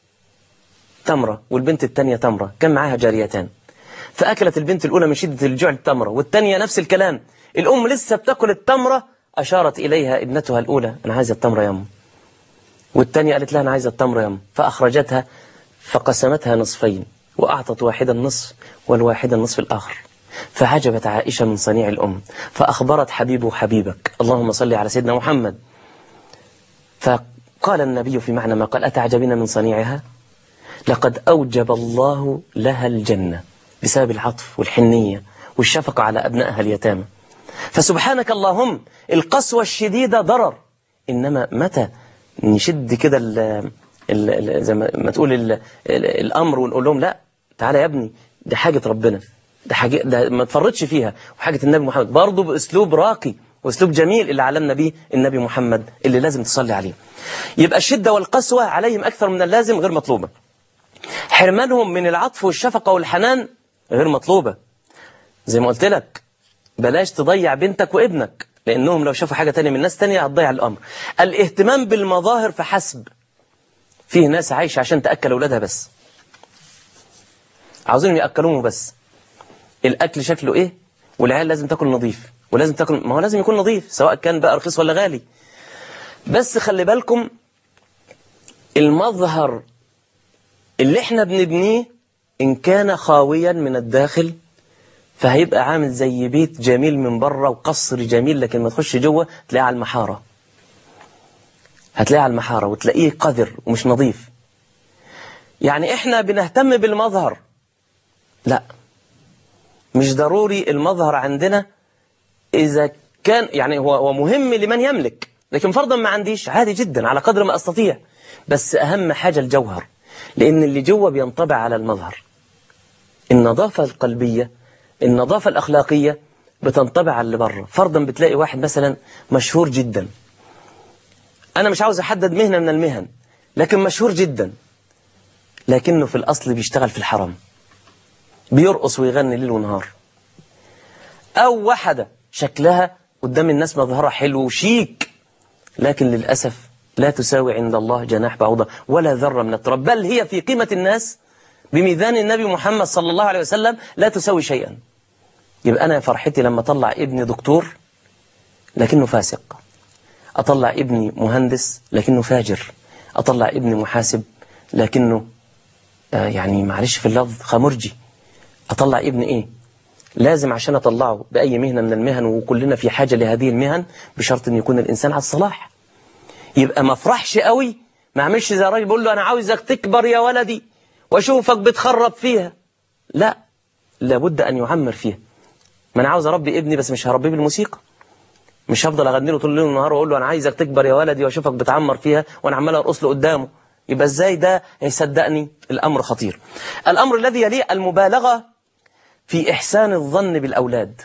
تمرة والبنت الثانية تمرة، كان معاها جاريتان. فأكلت البنت الأولى من شدة الجوع التمرة، والثانية نفس الكلام. الأم لسه بتأكل التمرة أشارت إليها ابنتها الأولى أنا عايزة التمرة يا أم، والثانية قالت لها أنا عايزة التمرة يا أم، فأخرجتها فقسمتها نصفين وأعطت واحدا النصف والواحدا النصف الآخر. فعجبت عائشة من صنيع الأم فأخبرت حبيبه حبيبك اللهم صل على سيدنا محمد. فقال النبي في معنى ما قال أتعجبين من صنيعها؟ لقد أوجب الله لها الجنة بسبب العطف والحنية والشفقة على أبنائها اليتامى. فسبحانك اللهم القسوة الشديدة ضرر، إنما متى نشد كده زي ما تقول ال ال الأمر ونقول لهم لا تعالى يا ابني دي حاجة ربنا، ده حاجة ده ما تفرطش فيها، وحاجة النبي محمد برضه بأسلوب راقي وأسلوب جميل اللي علمنا به النبي محمد اللي لازم تصلي عليه. يبقى الشدة والقسوة عليهم أكثر من اللازم غير مطلوبة. حرمانهم من العطف والشفقة والحنان غير مطلوبة. زي ما قلت لك بلاش تضيع بنتك وابنك، لأنهم لو شافوا حاجة تانية من ناس تانية هتضيع الأمر. الاهتمام بالمظاهر فحسب. فيه ناس عايشة عشان تأكل أولادها بس، عاوزينهم يأكلوهم بس. الأكل شكله إيه؟ والعيال لازم تاكل نظيف، ولازم تاكل، ما هو لازم يكون نظيف سواء كان بقى رخيص ولا غالي. بس خلي بالكم المظهر اللي احنا بنبنيه إن كان خاويا من الداخل فهيبقى عامل زي بيت جميل من بره وقصر جميل، لكن ما تخش جوه تلاقيه على المحارة، هتلاقيه على المحارة وتلاقيه قذر ومش نظيف. يعني احنا بنهتم بالمظهر، لا مش ضروري المظهر عندنا إذا كان يعني هو هو مهم لمن يملك، لكن فرضا ما عنديش عادي جدا على قدر ما أستطيع. بس أهم حاجة الجوهر، لأن اللي جوه بينطبع على المظهر. النظافة القلبية النظافة الأخلاقية بتنطبع على اللي بره. فرضا بتلاقي واحد مثلا مشهور جدا، أنا مش عاوز أحدد مهنة من المهن، لكن مشهور جدا، لكنه في الأصل بيشتغل في الحرام، بيرقص ويغني ليل ونهار. أو واحدة شكلها قدام الناس مظهرها حلو وشيك، لكن للأسف لا تساوي عند الله جناح بعوضة ولا ذرة من التراب، بل هي في قيمة الناس بميزان النبي محمد صلى الله عليه وسلم لا تساوي شيئا. يبقى أنا فرحتي لما أطلع ابني دكتور لكنه فاسق، أطلع ابني مهندس لكنه فاجر، أطلع ابني محاسب لكنه آه يعني معلش في اللفظ خمرجي. أطلع ابني إيه؟ لازم عشان أطلعه بأي مهنة من المهن، وكلنا في حاجة لهذه المهن، بشرط أن يكون الإنسان على الصلاح. يبقى ما افرحش قوي، ما اعملش زي الراجل بيقول له أنا عاوزك تكبر يا ولدي واشوفك بتخرب فيها. لا، لابد أن يعمر فيها. ما أنا عاوز أربي ابني بس مش هربيه بالموسيقى، مش هفضل أغني له طول الليل والنهار وأقول له أنا عايزك تكبر يا ولدي واشوفك بتعمر فيها وأنا عمال أرقص له قدامه. يبقى إزاي ده يصدقني؟ الأمر خطير. الأمر الذي يليه المبالغة في إحسان الظن بالأولاد.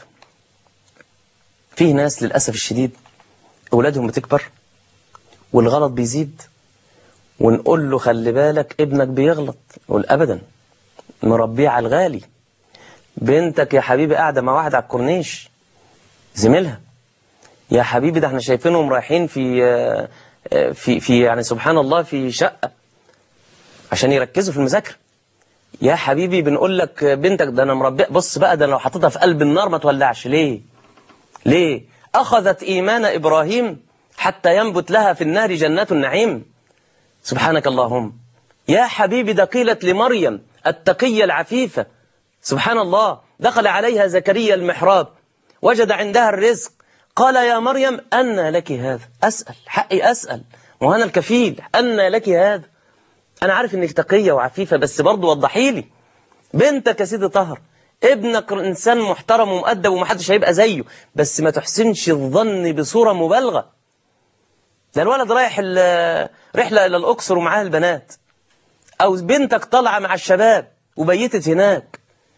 فيه ناس للأسف الشديد أولادهم بتكبر والغلط بيزيد، ونقول له خلي بالك ابنك بيغلط، يقول أبدا مربيه على الغالي. بنتك يا حبيبي قاعدة مع واحد على الكورنيش زميلها، يا حبيبي ده احنا شايفينهم رايحين في في في يعني سبحان الله في شقة عشان يركزوا في المذاكرة. يا حبيبي بنقول لك بنتك ده انا مربيه، بص بقى ده لو حطيتها في قلب النار ما تولعش. ليه؟ ليه؟ أخذت إيمان إبراهيم حتى ينبت لها في النار جنات النعيم. سبحانك اللهم. يا حبيبي ده قيلت لمريم التقية العفيفة، سبحان الله، دخل عليها زكريا المحراب وجد عندها الرزق، قال يا مريم أنى لك هذا؟ أسأل، حقي أسأل، وأنا الكفيل، أنى لك هذا؟ أنا عارف إنك تقية وعفيفة بس برضو وضحي لي. بنتك يا سيدي طهر، ابنك إنسان محترم ومؤدب ومحدش هيبقى زيه، بس ما تحسنش الظن بصورة مبالغة. ده الولد رايح رحلة إلى الأقصر ومعاه البنات، أو بنتك طالعة مع الشباب وبيتت هناك،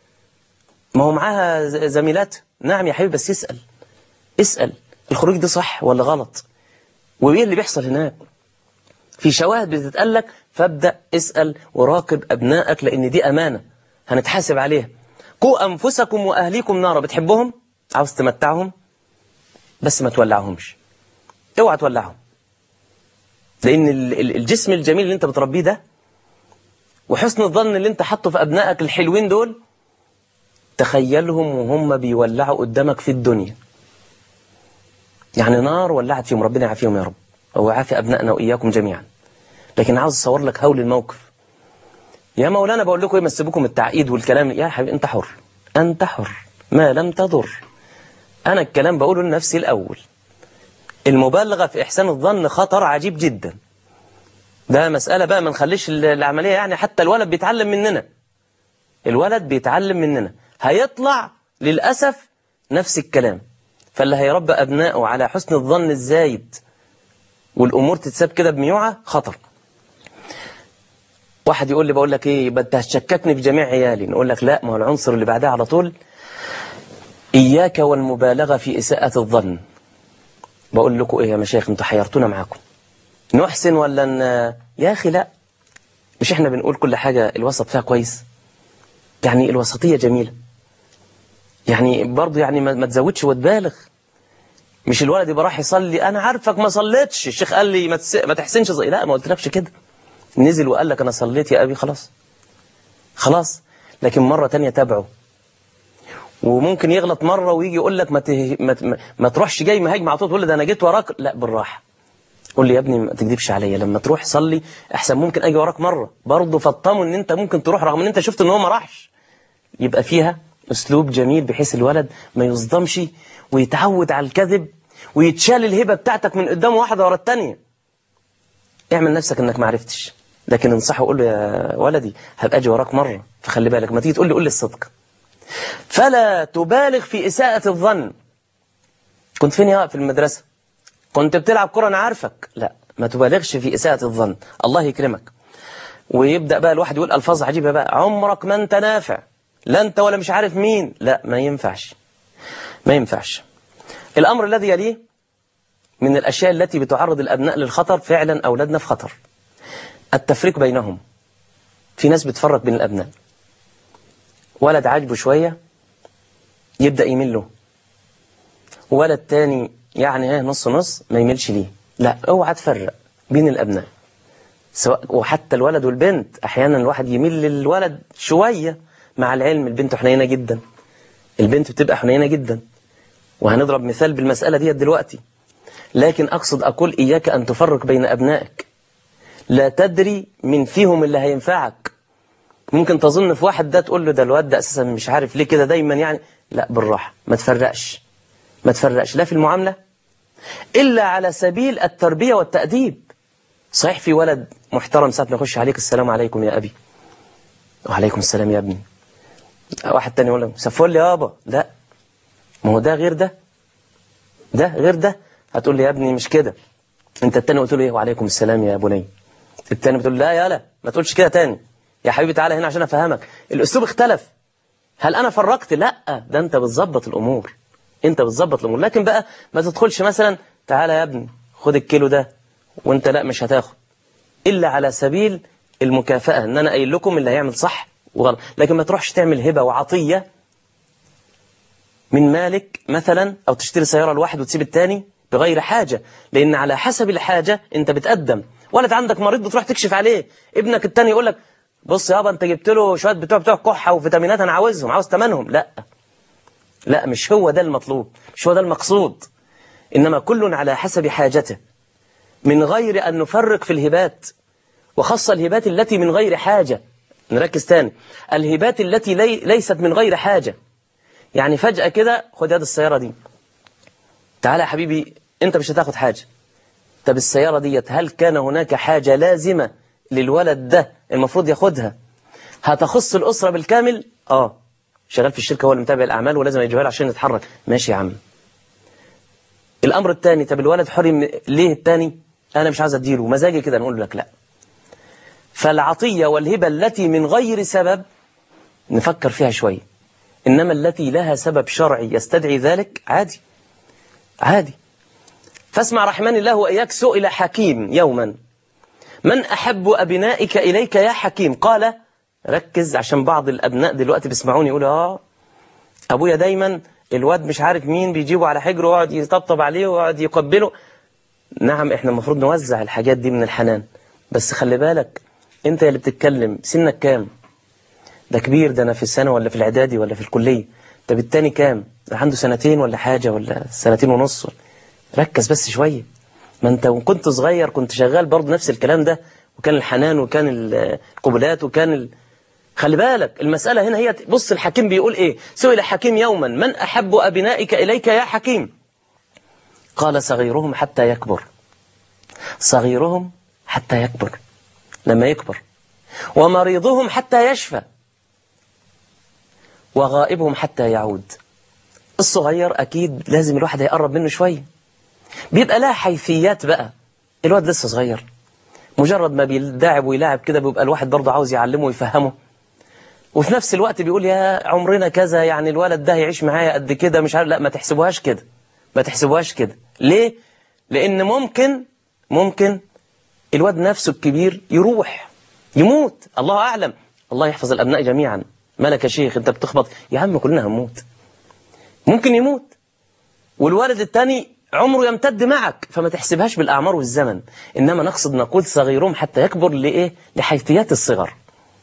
ما هو معاها زميلات. نعم يا حبيبي بس اسأل، اسأل الخروج ده صح ولا غلط، وإيه اللي بيحصل هناك. في شواهد بتتقلك، فابدأ اسأل وراقب أبنائك، لأن دي أمانة هنتحاسب عليها. قوا أنفسكم وأهليكم نارا. بتحبهم، عاوز تمتعهم، بس ما تولعهمش، اوعى تولعهم، لأن الجسم الجميل اللي انت بتربيه ده وحسن الظن اللي انت حطه في أبنائك الحلوين دول، تخيلهم وهم بيولعوا قدامك في الدنيا. يعني نار ولعت فيهم، ربنا يعافيهم يا رب ويعافي أبنائنا وإياكم جميعا. لكن عاوز أصور لك هول الموقف. يا مولانا بقول لكم ايه، ما تسيبوكم التعقيد والكلام. يا حبيبي انت حر، انت حر، ما لم تضر. أنا الكلام بقوله لنفسي الأول. المبالغة في إحسان الظن خطر عجيب جدا. ده مسألة بقى ما نخليش العملية، يعني حتى الولد بيتعلم مننا، الولد بيتعلم مننا هيطلع للأسف نفس الكلام. فاللي هيربى أبنائه على حسن الظن الزايد والأمور تتساب كده بميوعة خطر. واحد يقول لي بقول لك إيه، يبقى أنت هتشككني في جميع عيالي. نقول لك لا، ما هو العنصر اللي بعدها على طول إياك والمبالغة في إساءة الظن. بقول لكم إيه يا مشايخ، أنتوا حيرتونا معاكم، نحسن ولا ن... يا أخي لا، مش إحنا بنقول كل حاجة الوسط فيها كويس؟ يعني الوسطية جميلة، يعني برضو يعني ما, ما تزودش وتبالغ. مش الولد يبقى راح يصلي، أنا عارفك ما صليتش، الشيخ قال لي ما, تس... ما تحسنش زي، لا ما قلتلكش كده، نزل وقال لك أنا صليت يا أبي، خلاص خلاص. لكن مرة تانية تابعه، وممكن يغلط مرة ويجي يقول لك ما, ته... ما... ما... ما تروحش جاي مهاجم على طول تقول له ده أنا جيت وراك، لا بالراحة. قول لي يا ابني ما تكذبش عليا، لما تروح صلي احسن ممكن اجي وراك مره، برضه فطمه ان انت ممكن تروح رغم ان انت شفت ان هو ما راحش. يبقى فيها اسلوب جميل بحيث الولد ما يصدمش ويتعود على الكذب ويتشال الهبه بتاعتك من قدامه واحده ورا الثانيه. اعمل نفسك انك ما عرفتش، لكن انصحه وقول له يا ولدي هبقى اجي وراك مره، فخلي بالك ما تيجي تقول لي قول لي الصدق. فلا تبالغ في اساءه الظن. كنت فين يا في المدرسه؟ كنت بتلعب كرة أنا عارفك، لا ما تبالغش في إساءة الظن، الله يكرمك. ويبدأ بقى الواحد يقول ألفاظ عجيبة بقى، عمرك ما أنت نافع، لا أنت ولا مش عارف مين، لا ما ينفعش ما ينفعش. الأمر الذي يليه من الأشياء التي بتعرض الأبناء للخطر، فعلا أولادنا في خطر، التفريق بينهم. في ناس بتفرق بين الأبناء، ولد عاجبه شوية يبدأ يميل له، ولد تاني يعني ايه نص نص ما يميلش ليه. لا اوعى تفرق بين الابناء، سواء وحتى الولد والبنت. احيانا الواحد يميل للولد شويه، مع العلم البنت حنينه جدا، البنت بتبقى حنينه جدا، وهنضرب مثال بالمساله دي دلوقتي. لكن اقصد اقول اياك ان تفرق بين ابنائك، لا تدري من فيهم اللي هينفعك. ممكن تظن في واحد ده تقول له ده الواد ده اساسا مش عارف ليه كده دايما يعني، لا بالراحه، ما تفرقش ما تفرقش لا في المعاملة إلا على سبيل التربية والتأديب. صحيح في ولد محترم ساعة ما يخش عليك السلام عليكم يا أبي، وعليكم السلام يا ابني، واحد تاني يقول له سفول لي يابا، لا ما هو ده غير ده، ده غير ده. هتقول لي يا ابني مش كده، انت التاني قلت له ايه وعليكم السلام يا بني، التاني بتقول لا يا لا ما تقولش كده تاني يا حبيبي، تعالى هنا عشان افهمك. الاسلوب اختلف. هل انا فرقت؟ لا، ده انت بتظبط الامور، انت بتظبط الامور. لكن بقى ما تدخلش مثلا تعالى يا ابني خد الكيلو ده وانت لا مش هتاخد، الا على سبيل المكافأة، ان انا قايل لكم اللي هيعمل صح وغلط. لكن ما تروحش تعمل هبة وعطية من مالك مثلا، او تشتري سيارة لواحد وتسيب التاني بغير حاجة، لان على حسب الحاجة انت بتقدم. ولد عندك مريض بتروح تكشف عليه، ابنك التاني يقول لك بص يابا انت جبت له شوية بتوع بتوع كحة وفيتامينات انا عاوزهم، عاوز ثمنهم. لا لا، مش هو ده المطلوب، مش هو ده المقصود. إنما كل على حسب حاجته، من غير أن نفرق في الهبات، وخاصة الهبات التي من غير حاجة. نركز تاني، الهبات التي لي ليست من غير حاجة. يعني فجأة كده خد هذه السيارة دي، تعالى يا حبيبي أنت مش هتاخد حاجة. طب السيارة ديت هل كان هناك حاجة لازمة للولد ده المفروض ياخدها هتخص الأسرة بالكامل؟ آه شغال في الشركة هو اللي متابع الأعمال ولازم يجيبها له عشان يتحرك، ماشي يا عم. الأمر الثاني، طب الولد حرم ليه الثاني؟ أنا مش عايز أديله مزاجي كده، نقول لك لا. فالعطية والهبة التي من غير سبب نفكر فيها شوية، إنما التي لها سبب شرعي يستدعي ذلك عادي عادي. فاسمع رحمن الله وإياك، سئل حكيم يوما من أحب أبنائك إليك يا حكيم؟ قال، ركز عشان بعض الأبناء دلوقتي بيسمعوني يقولوا آه أبويا دايما الواد مش عارف مين بيجيبه على حجره ويقعد يطبطب عليه ويقعد يقبله. نعم احنا المفروض نوزع الحاجات دي من الحنان، بس خلي بالك انت اللي بتتكلم سنك كام؟ ده كبير، ده انا في السنة ولا في الاعدادي ولا في الكلية. طب التاني كام؟ ده عنده سنتين ولا حاجة ولا سنتين ونص. ركز بس شوية، ما انت كنت صغير كنت شغال برضه نفس الكلام ده، وكان الحنان وكان القبلات وكان ال... خلي بالك المسألة هنا هي، بص الحكيم بيقول إيه؟ سئل حكيم يوما: من أحب أبنائك إليك يا حكيم؟ قال: صغيرهم حتى يكبر. صغيرهم حتى يكبر، لما يكبر. ومريضهم حتى يشفى، وغائبهم حتى يعود. الصغير أكيد لازم الواحد يقرب منه شوية، بيبقى لها حيثيات بقى. الواد لسه صغير، مجرد ما بيداعب ويلاعب كده بيبقى الواحد برضه عاوز يعلمه ويفهمه، وفي نفس الوقت بيقول يا عمرنا كذا، يعني الولد ده هيعيش معايا قد كده، مش عارف. لا، ما تحسبوهاش كده، ما تحسبوهاش كده. ليه؟ لأن ممكن ممكن الواد نفسه الكبير يروح يموت، الله أعلم. الله يحفظ الأبناء جميعا. مالك يا شيخ أنت بتخبط؟ يا عم كلنا هنموت، ممكن يموت. والولد الثاني عمره يمتد معك، فما تحسبهاش بالأعمار والزمن، إنما نقصد نقول صغيرهم حتى يكبر لإيه؟ لحيثيات الصغر.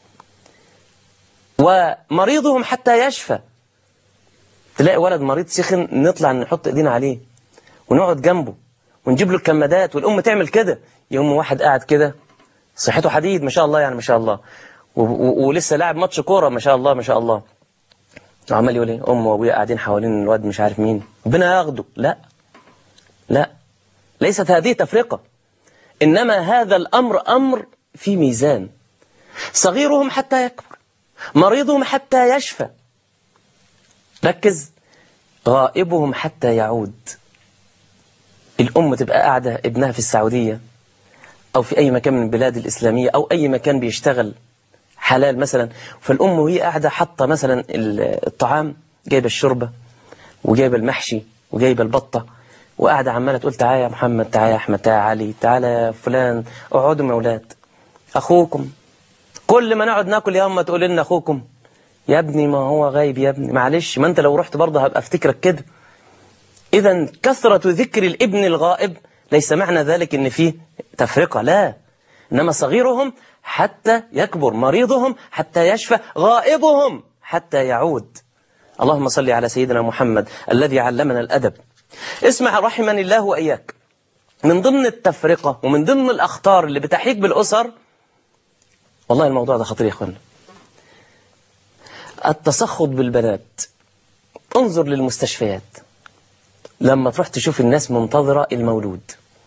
ومريضهم حتى يشفى. تلاقي ولد مريض سخن، نطلع نحط ايدينا عليه ونقعد جنبه ونجيب له الكمادات، والأم تعمل كده. يوم واحد قاعد كده صحته حديد ما شاء الله، يعني ما شاء الله، ولسه لاعب ماتش كورة ما شاء الله ما شاء الله، وعمال يقول ايه؟ أمه وأبويا قاعدين حوالين الواد مش عارف مين، ربنا ياخده. لا لا، ليست هذه تفرقة، إنما هذا الأمر أمر في ميزان. صغيرهم حتى يكبر، مريضهم حتى يشفى. ركز. غائبهم حتى يعود. الأم تبقى قاعدة ابنها في السعودية أو في أي مكان من البلاد الإسلامية أو أي مكان بيشتغل حلال مثلا، فالأم وهي قاعدة حاطة مثلا الطعام، جايبة الشوربة وجايبة المحشي وجايبة البطة، وقاعدة عمالة تقول تعالى يا محمد، تعالى يا أحمد، تعالى يا علي، تعالى يا فلان، اقعدوا يا أولاد، أخوكم. كل ما نقعد ناكل يا أما تقول لنا أخوكم. يا ابني ما هو غايب يا ابني، معلش، ما أنت لو رحت برضه هبقى افتكرك كده. إذا كثرة ذكر الابن الغائب ليس معنى ذلك إن فيه تفرقة، لا، إنما صغيرهم حتى يكبر، مريضهم حتى يشفى، غائبهم حتى يعود. اللهم صل على سيدنا محمد الذي علمنا الأدب. اسمع رحمني الله وإياك، من ضمن التفرقة ومن ضمن الأخطار اللي بتحيك بالأسر، والله الموضوع ده خطير يا أخوانا، التسخط بالبنات. انظر للمستشفيات لما تروح تشوف الناس منتظرة المولود،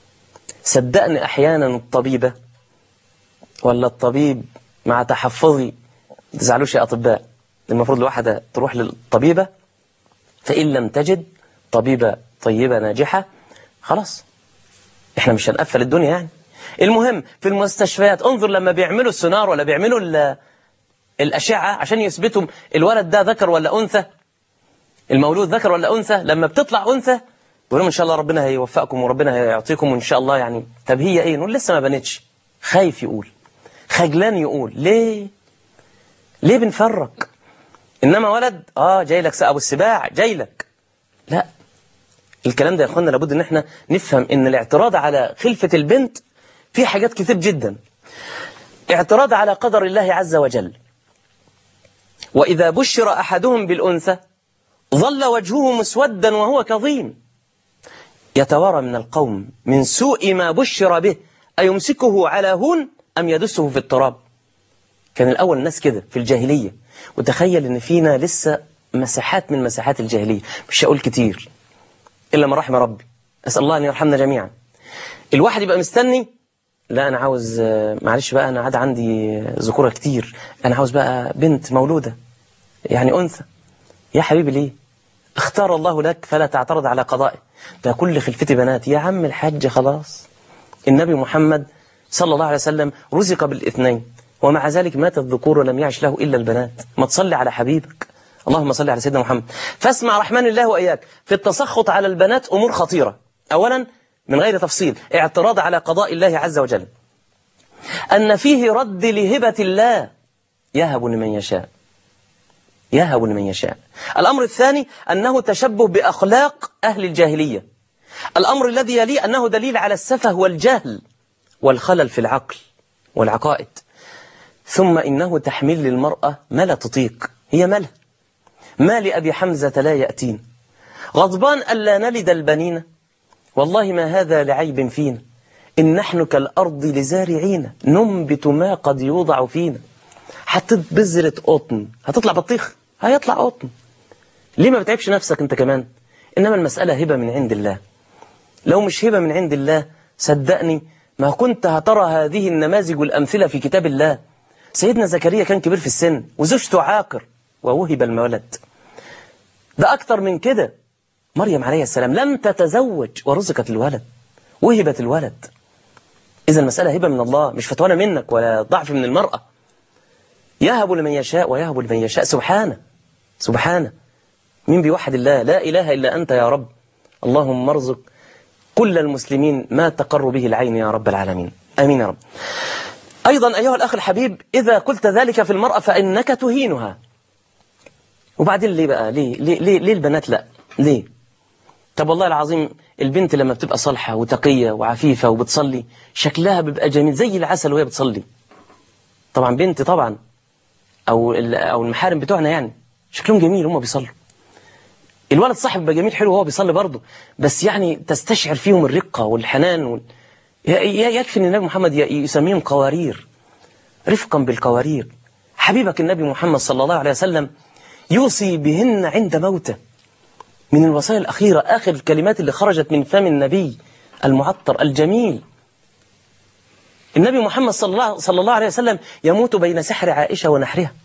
صدقني أحيانا الطبيبة ولا الطبيب مع تحفظي، ما تزعلوش يا أطباء، المفروض الواحدة تروح للطبيبة، فإن لم تجد طبيبة طيبة ناجحة خلاص احنا مش هنقفل الدنيا يعني. المهم في المستشفيات انظر لما بيعملوا السونار ولا بيعملوا الأشعة عشان يثبتوا الولد ده ذكر ولا أنثى، المولود ذكر ولا أنثى، لما بتطلع أنثى يقولون إن شاء الله ربنا هيوفقكم وربنا هيعطيكم وإن شاء الله يعني. طب هي إيه؟ نقول لسه ما بنتش. خايف يقول، خجلان يقول. ليه؟ ليه بنفرق؟ إنما ولد آه جاي لك أبو السباع جاي لك، لا، الكلام ده يا أخوانا لابد إن احنا نفهم إن الاعتراض على خلفة البنت في حاجات كتير جدا. اعتراض على قدر الله عز وجل. وإذا بشر أحدهم بالأنثى ظل وجهه مسودا وهو كظيم يتوارى من القوم من سوء ما بشر به أيمسكه على هون أم يدسه في التراب. كان الأول الناس كده في الجاهلية، وتخيل إن فينا لسه مساحات من مساحات الجاهلية، مش هقول كتير إلا ما رحم ربي، أسأل الله أن يرحمنا جميعا. الواحد يبقى مستني، لا أنا عاوز، معلش بقى أنا عاد عندي ذكورة كتير، أنا عاوز بقى بنت مولودة يعني أنثى. يا حبيبي ليه؟ اختار الله لك فلا تعترض على قضائه. ده كل خلفتي بنات يا عم الحاج، خلاص. النبي محمد صلى الله عليه وسلم رزق بالاثنين ومع ذلك مات الذكور ولم يعش له إلا البنات. ما تصلي على حبيبك، اللهم صل على سيدنا محمد. فاسمع رحمن الله وإياك، في التسخط على البنات أمور خطيرة. أولا من غير تفصيل اعتراض على قضاء الله عز وجل، أن فيه رد لهبة الله، يهب لمن يشاء، يهب لمن يشاء. الأمر الثاني أنه تشبه بأخلاق أهل الجاهلية. الأمر الذي يليه أنه دليل على السفه والجهل والخلل في العقل والعقائد. ثم إنه تحميل للمرأة ما لا تطيق، هي مالها، ما لأبي حمزة لا يأتين غضبان ألا نلد البنين، والله ما هذا لعيب فينا، إن نحن كالأرض لزارعين ننبت ما قد يوضع فينا. حطيت بذرة قطن هتطلع بطيخ؟ هيطلع قطن. ليه ما بتعبش نفسك انت كمان؟ انما المسألة هبة من عند الله. لو مش هبة من عند الله صدقني ما كنت هترى هذه النماذج والأمثلة في كتاب الله. سيدنا زكريا كان كبير في السن وزوجته عاقر ووهب المولد. ده أكتر من كده، مريم عليه السلام لم تتزوج ورزقت الولد، وهبت الولد. إذا المسألة هبة من الله، مش فتوانة منك ولا ضعف من المرأة. يهب لمن يشاء ويهب لمن يشاء. سبحانه سبحانه. مين بيوحد الله؟ لا إله إلا أنت يا رب. اللهم ارزق كل المسلمين ما تقر به العين يا رب العالمين. آمين يا رب. أيضا أيها الأخ الحبيب، إذا قلت ذلك في المرأة فإنك تهينها. وبعدين ليه بقى؟ ليه ليه ليه, ليه البنات لا؟ ليه؟ طب والله العظيم البنت لما بتبقى صالحة وتقية وعفيفة وبتصلي شكلها بيبقى جميل زي العسل وهي بتصلي. طبعا بنت طبعا أو أو المحارم بتوعنا يعني شكلهم جميل هم بيصلوا. الولد صاحب بيبقى جميل حلو وهو بيصلي برضه، بس يعني تستشعر فيهم الرقة والحنان وال... يكفي ان النبي محمد يسميهم قوارير، رفقا بالقوارير. حبيبك النبي محمد صلى الله عليه وسلم يوصي بهن عند موته، من الوصايا الأخيرة، آخر الكلمات اللي خرجت من فم النبي المعطر الجميل. النبي محمد صلى الله, صلى الله عليه وسلم يموت بين سحر عائشة ونحرها.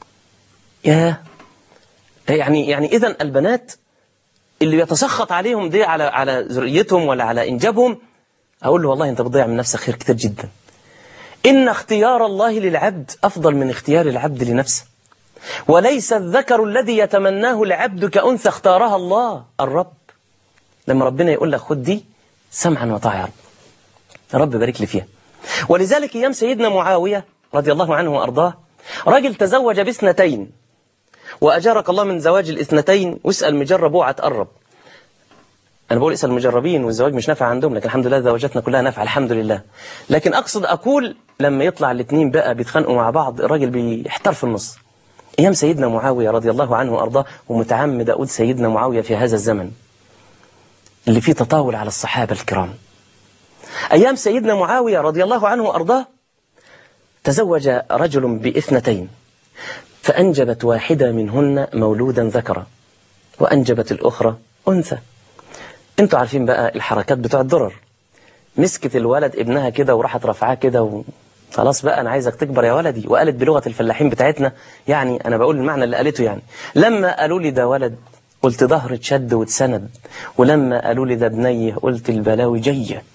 يا يعني يعني إذن البنات اللي يتسخط عليهم دي على على ذريتهم ولا على إنجابهم، أقول له والله أنت بتضيع من نفسك خير كتير جدا. إن اختيار الله للعبد أفضل من اختيار العبد لنفسه، وليس الذكر الذي يتمناه العبد كأنثى اختارها الله الرب. لما ربنا يقول لك خد دي سمعا وطاعة يا رب، رب بارك لي فيها. ولذلك أيام سيدنا معاوية رضي الله عنه وأرضاه راجل تزوج باثنتين، وأجارك الله من زواج الاثنتين، واسأل مجرب اوعى تقرب. أنا بقول اسأل المجربين والزواج مش نافع عندهم، لكن الحمد لله زواجاتنا كلها نافعة الحمد لله. لكن أقصد أقول لما يطلع الاثنين بقى بيتخانقوا مع بعض الراجل بيحتار في النص. أيام سيدنا معاوية رضي الله عنه وأرضاه، ومتعمد أقول سيدنا معاوية في هذا الزمن اللي فيه تطاول على الصحابة الكرام. أيام سيدنا معاوية رضي الله عنه وأرضاه تزوج رجل باثنتين، فأنجبت واحدة منهن مولودا ذكرا، وأنجبت الأخرى أنثى. انتوا عارفين بقى الحركات بتوع الضرر. مسكت الولد ابنها كده وراحت رفعاه كده وخلاص بقى أنا عايزك تكبر يا ولدي، وقالت بلغة الفلاحين بتاعتنا، يعني أنا بقول المعنى اللي قالته، يعني لما قالوا لي ده ولد قلت ظهر اتشد واتسند، ولما قالوا لي ده بنيه قلت البلاوي جاية.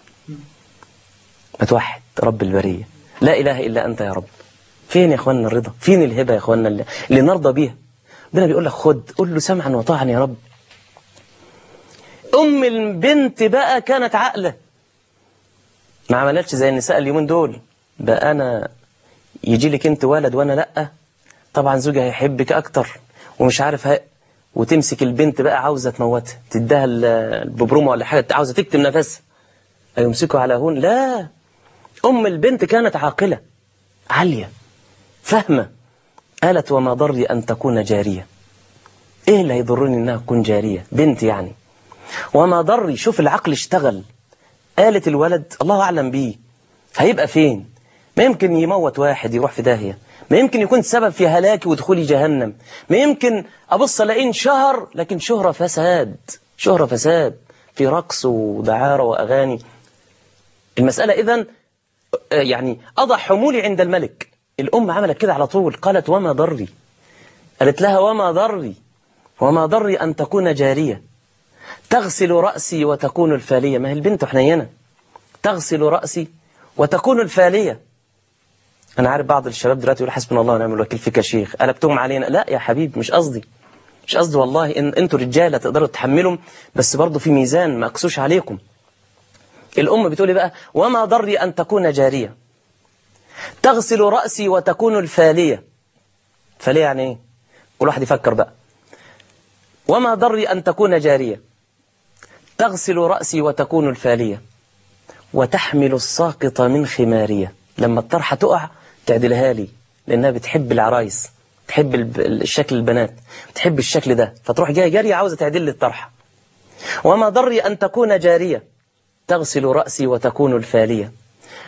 متوحد رب البرية، لا إله إلا أنت يا رب. فين يا إخواننا الرضا؟ فين الهبة يا إخواننا اللي, اللي نرضى بيها؟ ربنا بيقول لك خد، قول له سمعا وطاعا يا رب. أم البنت بقى كانت عاقلة، ما عملتش زي النساء اليومين دول، بقى أنا يجي لك أنت ولد وأنا لأ، طبعا زوجها هيحبك أكتر ومش عارف هي... وتمسك البنت بقى عاوزة تموتها، تديها الببرومة ولا حاجة، عاوزة تكتم نفسها، أيمسكوا على هون؟ لا، أم البنت كانت عاقلة عالية فهمة، قالت وما ضري أن تكون جارية. إيه اللي هيضرني أنها تكون جارية؟ بنت يعني. وما ضري، شوف العقل اشتغل. قالت الولد الله أعلم بيه هيبقى فين، ما يمكن يموت واحد يروح في داهية، ما يمكن يكون سبب في هلاكي ودخولي جهنم، ما يمكن أبص ألاقيه شهر لكن شهرة فساد، شهرة فساد في رقص ودعارة وأغاني. المسألة إذن يعني أضع حمولي عند الملك. الأم عملت كده على طول، قالت وما ضري، قالت لها وما ضري وما ضري أن تكون جارية تغسل رأسي وتكون الفالية. ما هي البنت حنينة، تغسل رأسي وتكون الفالية. أنا عارف بعض الشباب دلوقتي يقول حسبنا الله ونعم الوكيل فيك يا شيخ، قلبتهم علينا. لا يا حبيب، مش قصدي مش قصدي والله، إن أنتوا رجالة تقدروا تحملهم، بس برضو في ميزان ما أقسوش عليكم. الأم بتقولي بقى وما ضري أن تكون جارية تغسل رأسي وتكون الفالية. فالية يعني إيه؟ كل واحد يفكر بقى. وما ضري أن تكون جارية تغسل رأسي وتكون الفالية وتحمل الساقط من خمارية. لما الطرحة تقع تعدلها لي، لأنها بتحب العرايس، تحب الشكل البنات، تحب الشكل ده، فتروح جاية جارية عاوزة تعدل لي الطرحة. وما ضري أن تكون جارية تغسل رأسي وتكون الفالية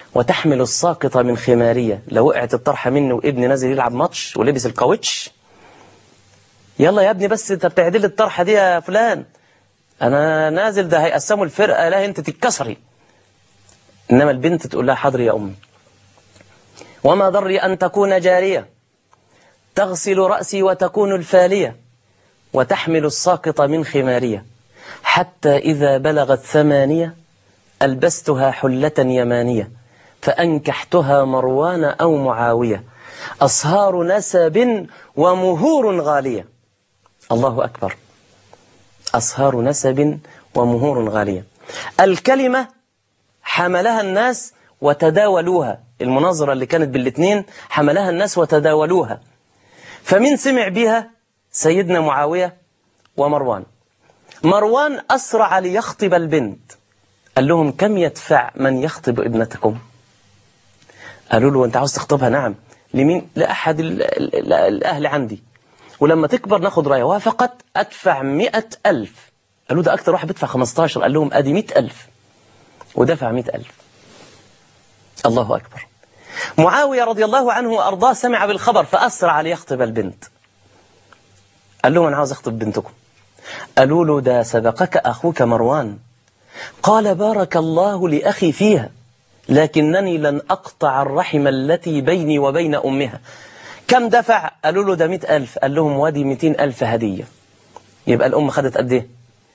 وتحمل الساقط من خمارية. لو وقعت الطرحة مني وابني نازل يلعب ماتش ولبس الكاوتش، يلا يا ابني بس انت بتعدل الطرحة دي يا فلان، انا نازل ده هيقسموا الفرقة، لا انت تتكسري. انما البنت تقول لها حاضر يا امي. وما ضري ان تكون جارية تغسل رأسي وتكون الفالية وتحمل الساقط من خمارية، حتى إذا بلغت ثمانية ألبستها حلة يمانية فأنكحتها مروان أو معاوية، أصهار نسب ومهور غالية. الله أكبر، أصهار نسب ومهور غالية. الكلمة حملها الناس وتداولوها، المناظرة اللي كانت بالاثنين حملها الناس وتداولوها، فمن سمع بها؟ سيدنا معاوية ومروان. مروان أسرع ليخطب البنت، قال لهم كم يدفع من يخطب ابنتكم؟ قالوا له أنت عاوز تخطبها؟ نعم. لمين؟ لأحد الأهل عندي، ولما تكبر ناخد رأيه. وافقت، أدفع مئة ألف. قالوا ده أكتر واحد بدفع خمستاشر. قال لهم أدي مئة ألف، ودفع مئة ألف. الله أكبر. معاوية رضي الله عنه وأرضاه سمع بالخبر فأسرع ليخطب البنت، قال لهم أنا عاوز أخطب بنتكم. قالوا له ده سبقك أخوك مروان، قال بارك الله لأخي فيها، لكنني لن أقطع الرحم التي بيني وبين أمها. كم دفع؟ قالوا له ده مئة ألف. قال لهم وادي مئتين ألف هدية. يبقى الأم خدت قد إيه؟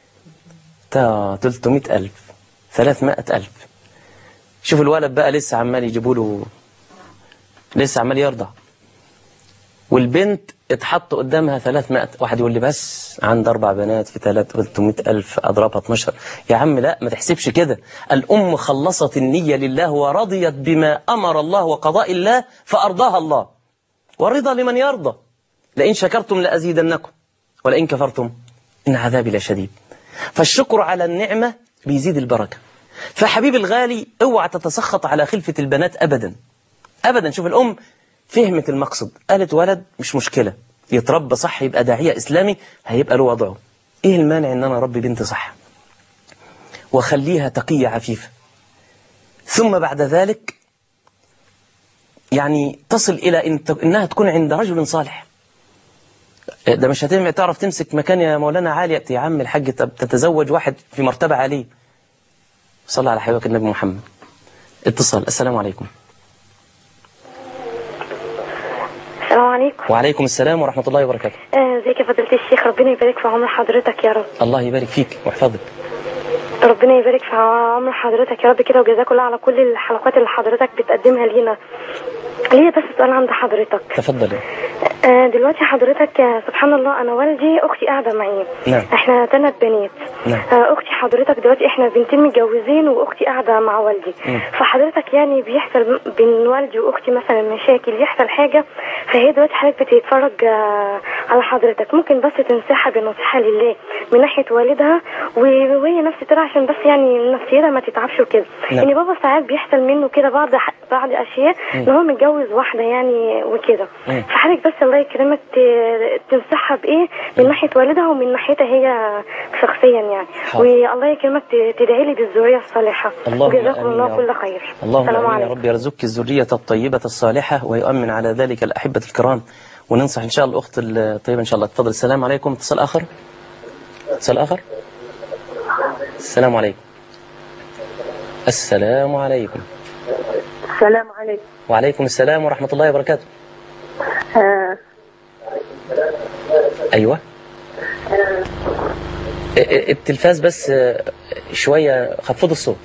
ثلاثمئة ألف، ثلاثمائة ألف. شوف الولد بقى لسه عمال يجيبوا له، لسه عمال يرضع، والبنت اتحط قدامها ثلاثمائة. واحد يقول لي بس عند أربع بنات في ثلاثمائة ألف أضربها اثناشر. يا عم لا، ما تحسبش كده. الأم خلصت النية لله ورضيت بما أمر الله وقضاء الله فأرضاها الله، والرضا لمن يرضى. لئن شكرتم لأزيدنكم ولئن كفرتم إن عذابي لشديد. فالشكر على النعمة بيزيد البركة. فحبيب الغالي اوعى تتسخط على خلفة البنات أبدا أبدا. شوف الأم فهمت المقصد، قالت ولد مش مشكلة، يتربى صح، يبقى داعية إسلامي، هيبقى له وضعه. إيه المانع إن أنا أربي بنت صح وخليها تقية عفيفة، ثم بعد ذلك يعني تصل إلى إن إنها تكون عند رجل صالح. ده مش هتعرف تمسك مكان يا مولانا عالية يا عم الحاج، تتزوج واحد في مرتبة عالية. صلى على حبيبك النبي محمد. اتصال. السلام عليكم. السلام عليكم. وعليكم السلام ورحمة الله وبركاته. ازيك يا فضيلة الشيخ؟ ربنا يبارك في عمر حضرتك يا رب. الله يبارك فيك ويحفظك. ربنا يبارك في عمر حضرتك يا رب كده، وجزاك الله على كل الحلقات اللي حضرتك بتقدمها لينا. ليه بس سؤال عند حضرتك. تفضل. آه دلوقتي حضرتك سبحان الله، انا والدي اختي قاعده معي. نعم. احنا ثلاث بنات. نعم. آه اختي حضرتك دلوقتي احنا بنتين متجوزين واختي قاعده مع والدي. مم. فحضرتك يعني بيحصل بين والدي واختي مثلا مشاكل، يحصل حاجه، فهي دلوقتي حضرتك بتتفرج آه على حضرتك، ممكن بس تنصحها بنصيحه لله من ناحيه والدها، وهي نفس ترى عشان بس يعني نفسيتها ما تتعبش وكده. نعم. ان بابا ساعات بيحصل منه كده بعض بعض اشياء ان هو متجوز واحده يعني وكده. فحضرتك بس الله يكرمك تنصحها بايه من ناحيه والدها ومن ناحيتها هي شخصيا يعني. والله يكرمك تدعي لي بالذريه الصالحه. وجزاكم الله كل خير. اللهم امين يا رب، يرزقك الذريه الطيبه الصالحه ويؤمن على ذلك الاحبه الكرام. وننصح ان شاء الله الاخت الطيبه ان شاء الله. تفضل. السلام عليكم. اتصال اخر. اتصال اخر. السلام عليكم. السلام عليكم. السلام عليكم. وعليكم السلام ورحمة الله وبركاته. آه. أيوة. آه. التلفاز بس شوية، خفض الصوت.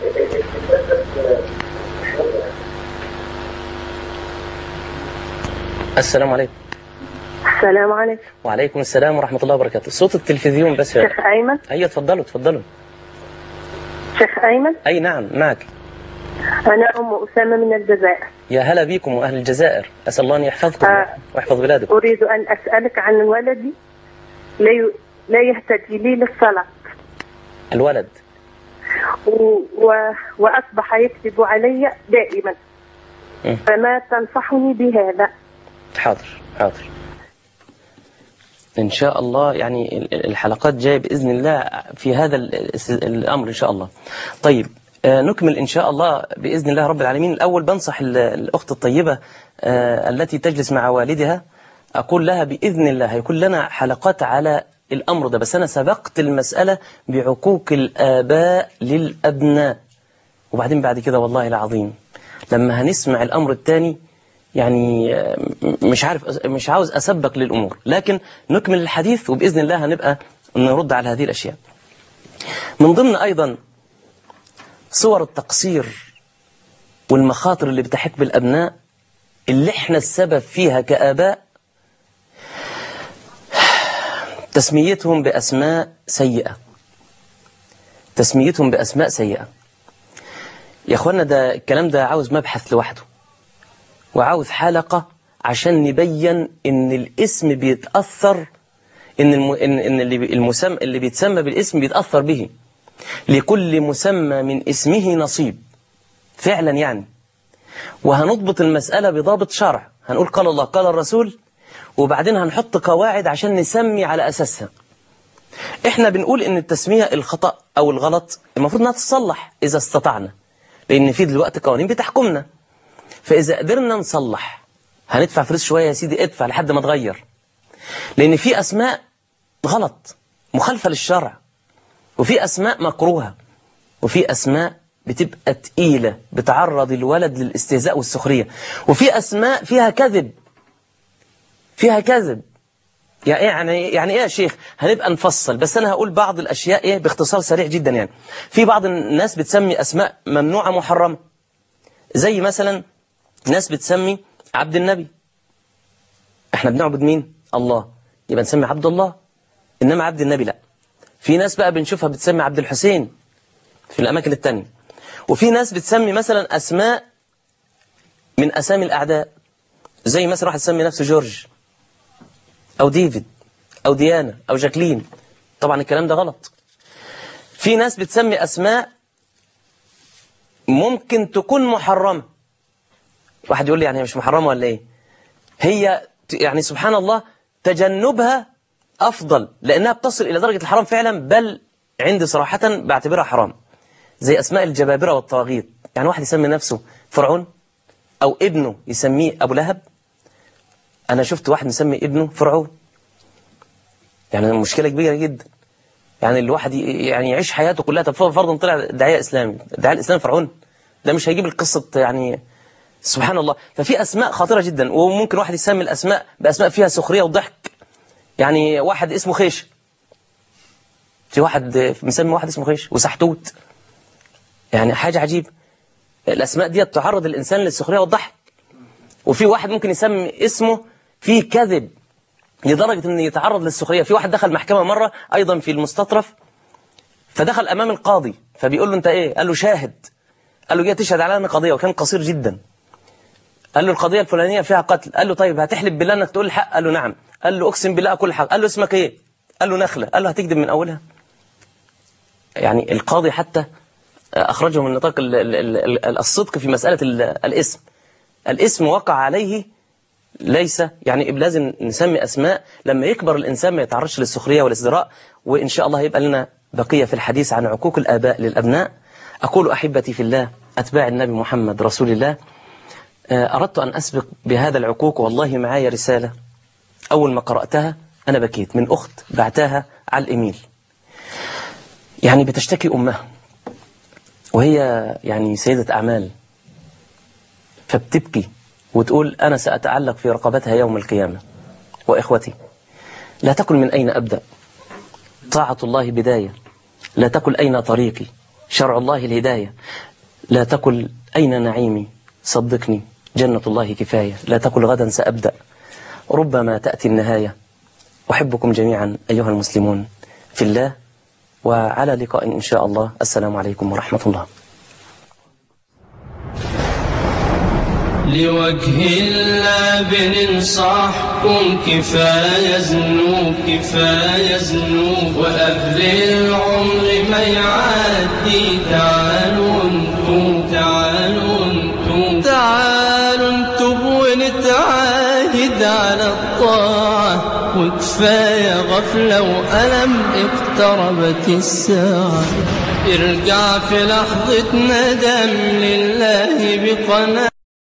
السلام عليكم. السلام عليكم. وعليكم السلام ورحمة الله وبركاته. صوت التلفزيون بس. شيخ أيمن. أيوة تفضلوا تفضلوا. شيخ أيمن. أي نعم معك. أنا أم أسامة من الجزائر. يا هلا بكم وأهل الجزائر، أسأل الله أن يحفظكم آه. ويحفظ بلادكم. أريد أن أسألك عن ولدي لا ي... لا يهتدي لي للصلاة. الولد. و... و... وأصبح يكذب علي دائما. م. فما تنصحني بهذا؟ حاضر حاضر إن شاء الله. يعني الحلقات جاية بإذن الله في هذا الأمر إن شاء الله. طيب نكمل إن شاء الله بإذن الله رب العالمين. الأول بنصح الأخت الطيبة التي تجلس مع والدها، أقول لها بإذن الله هيكون لنا حلقات على الأمر ده، بس أنا سبقت المسألة بعقوق الآباء للأبناء، وبعدين بعد كده والله العظيم لما هنسمع الأمر الثاني يعني مش عارف، مش عاوز أسبق للأمور، لكن نكمل الحديث وبإذن الله هنبقى نرد على هذه الأشياء. من ضمن أيضا صور التقصير والمخاطر اللي بتحيق بالأبناء اللي احنا السبب فيها كآباء، تسميتهم بأسماء سيئة. تسميتهم بأسماء سيئة يا أخوانا، ده الكلام ده عاوز مبحث لوحده، وعاوز حلقة عشان نبين إن الاسم بيتأثر، إن الم... إن إن اللي المسمى اللي بيتسمى بالاسم بيتأثر به. لكل مسمى من اسمه نصيب فعلا يعني. وهنضبط المسألة بضابط شرع، هنقول قال الله قال الرسول، وبعدين هنحط قواعد عشان نسمي على أساسها. احنا بنقول ان التسمية الخطأ او الغلط المفروض انها تصلح اذا استطعنا، لان في دلوقتي قوانين بتحكمنا، فاذا قدرنا نصلح هندفع فلوس شوية يا سيدي، ادفع لحد ما تغير، لان في اسماء غلط مخالفة للشرع، وفي أسماء مكروهة، وفي أسماء بتبقى تقيلة بتعرض الولد للاستهزاء والسخرية، وفي أسماء فيها كذب فيها كذب يعني يعني يعني إيه يا شيخ؟ هنبقى نفصل، بس أنا هقول بعض الأشياء إيه باختصار سريع جدا. يعني في بعض الناس بتسمي أسماء ممنوعة محرمة، زي مثلا ناس بتسمي عبد النبي. إحنا بنعبد مين؟ الله، يبقى نسمي عبد الله، إنما عبد النبي لا. في ناس بقى بنشوفها بتسمي عبد الحسين في الأماكن التانية، وفي ناس بتسمي مثلا أسماء من أسامي الأعداء، زي مثلا واحد يسمي نفسه جورج أو ديفيد أو ديانا أو جاكلين. طبعا الكلام ده غلط. في ناس بتسمي أسماء ممكن تكون محرمة. واحد يقول لي يعني هي مش محرمة ولا إيه؟ هي يعني سبحان الله تجنبها أفضل، لأنها بتصل إلى درجة الحرام فعلا، بل عندي صراحة بعتبرها حرام. زي أسماء الجبابرة والطواغيت، يعني واحد يسمي نفسه فرعون أو ابنه يسميه أبو لهب. أنا شفت واحد يسمي ابنه فرعون، يعني مشكلة كبيرة جدا. يعني الواحد يعني يعيش حياته كلها، طب فرضا طلع داعية إسلامي، داعية الإسلام فرعون، ده مش هيجيب القصة يعني سبحان الله. ففي أسماء خطيرة جدا، وممكن واحد يسمي الأسماء بأسماء فيها سخرية وضحك. يعني واحد اسمه خيش، في واحد مسمي واحد اسمه خيش وسحتوت، يعني حاجة عجيبة. الأسماء دي تعرض الإنسان للسخرية والضحك. وفي واحد ممكن يسمي اسمه فيه كذب لدرجة أنه يتعرض للسخرية. في واحد دخل محكمة مرة أيضا في المستطرف، فدخل أمام القاضي فبيقول له أنت إيه؟ قال له شاهد. قال له جاي تشهد على أن قضية، وكان قصير جدا. قال له القضية الفلانية فيها قتل. قال له طيب هتحلف بالله أنك تقول الحق؟ قال له نعم. قال له أقسم بالله أقول الحق. قال له اسمك إيه؟ قال له نخلة. قال له هتكذب من أولها؟ يعني القاضي حتى أخرجه من نطاق الصدق في مسألة الاسم. الاسم وقع عليه ليس يعني لازم نسمي أسماء لما يكبر الإنسان ما يتعرضش للسخرية والازدراء. وإن شاء الله يبقى لنا بقية في الحديث عن عقوق الآباء للأبناء. أقول أحبتي في الله أتباع النبي محمد رسول الله، أردت أن أسبق بهذا العقوق. والله معايا رسالة أول ما قرأتها أنا بكيت، من أخت بعتها على الإيميل، يعني بتشتكي أمها وهي يعني سيدة أعمال، فبتبكي وتقول أنا سأتعلق في رقبتها يوم القيامة. وإخوتي لا تقل من أين أبدأ، طاعة الله بداية، لا تقل أين طريقي، شرع الله الهداية، لا تقل أين نعيمي، صدقني جنة الله كفاية، لا تقل غدا سأبدأ، ربما تأتي النهاية. أحبكم جميعا أيها المسلمون في الله، وعلى لقاء إن شاء الله. السلام عليكم ورحمة الله. لوجه الله بننصحكم كفاية ذنوب كفاية ذنوب، وقبل العمر ما يعدي تعالوا انتم تعالوا انتم تعالوا انتم ونتعاهد على الطاعة وكفاية غفلة وألم اقتربت الساعة. ارجع في لحظة ندم لله بقناعة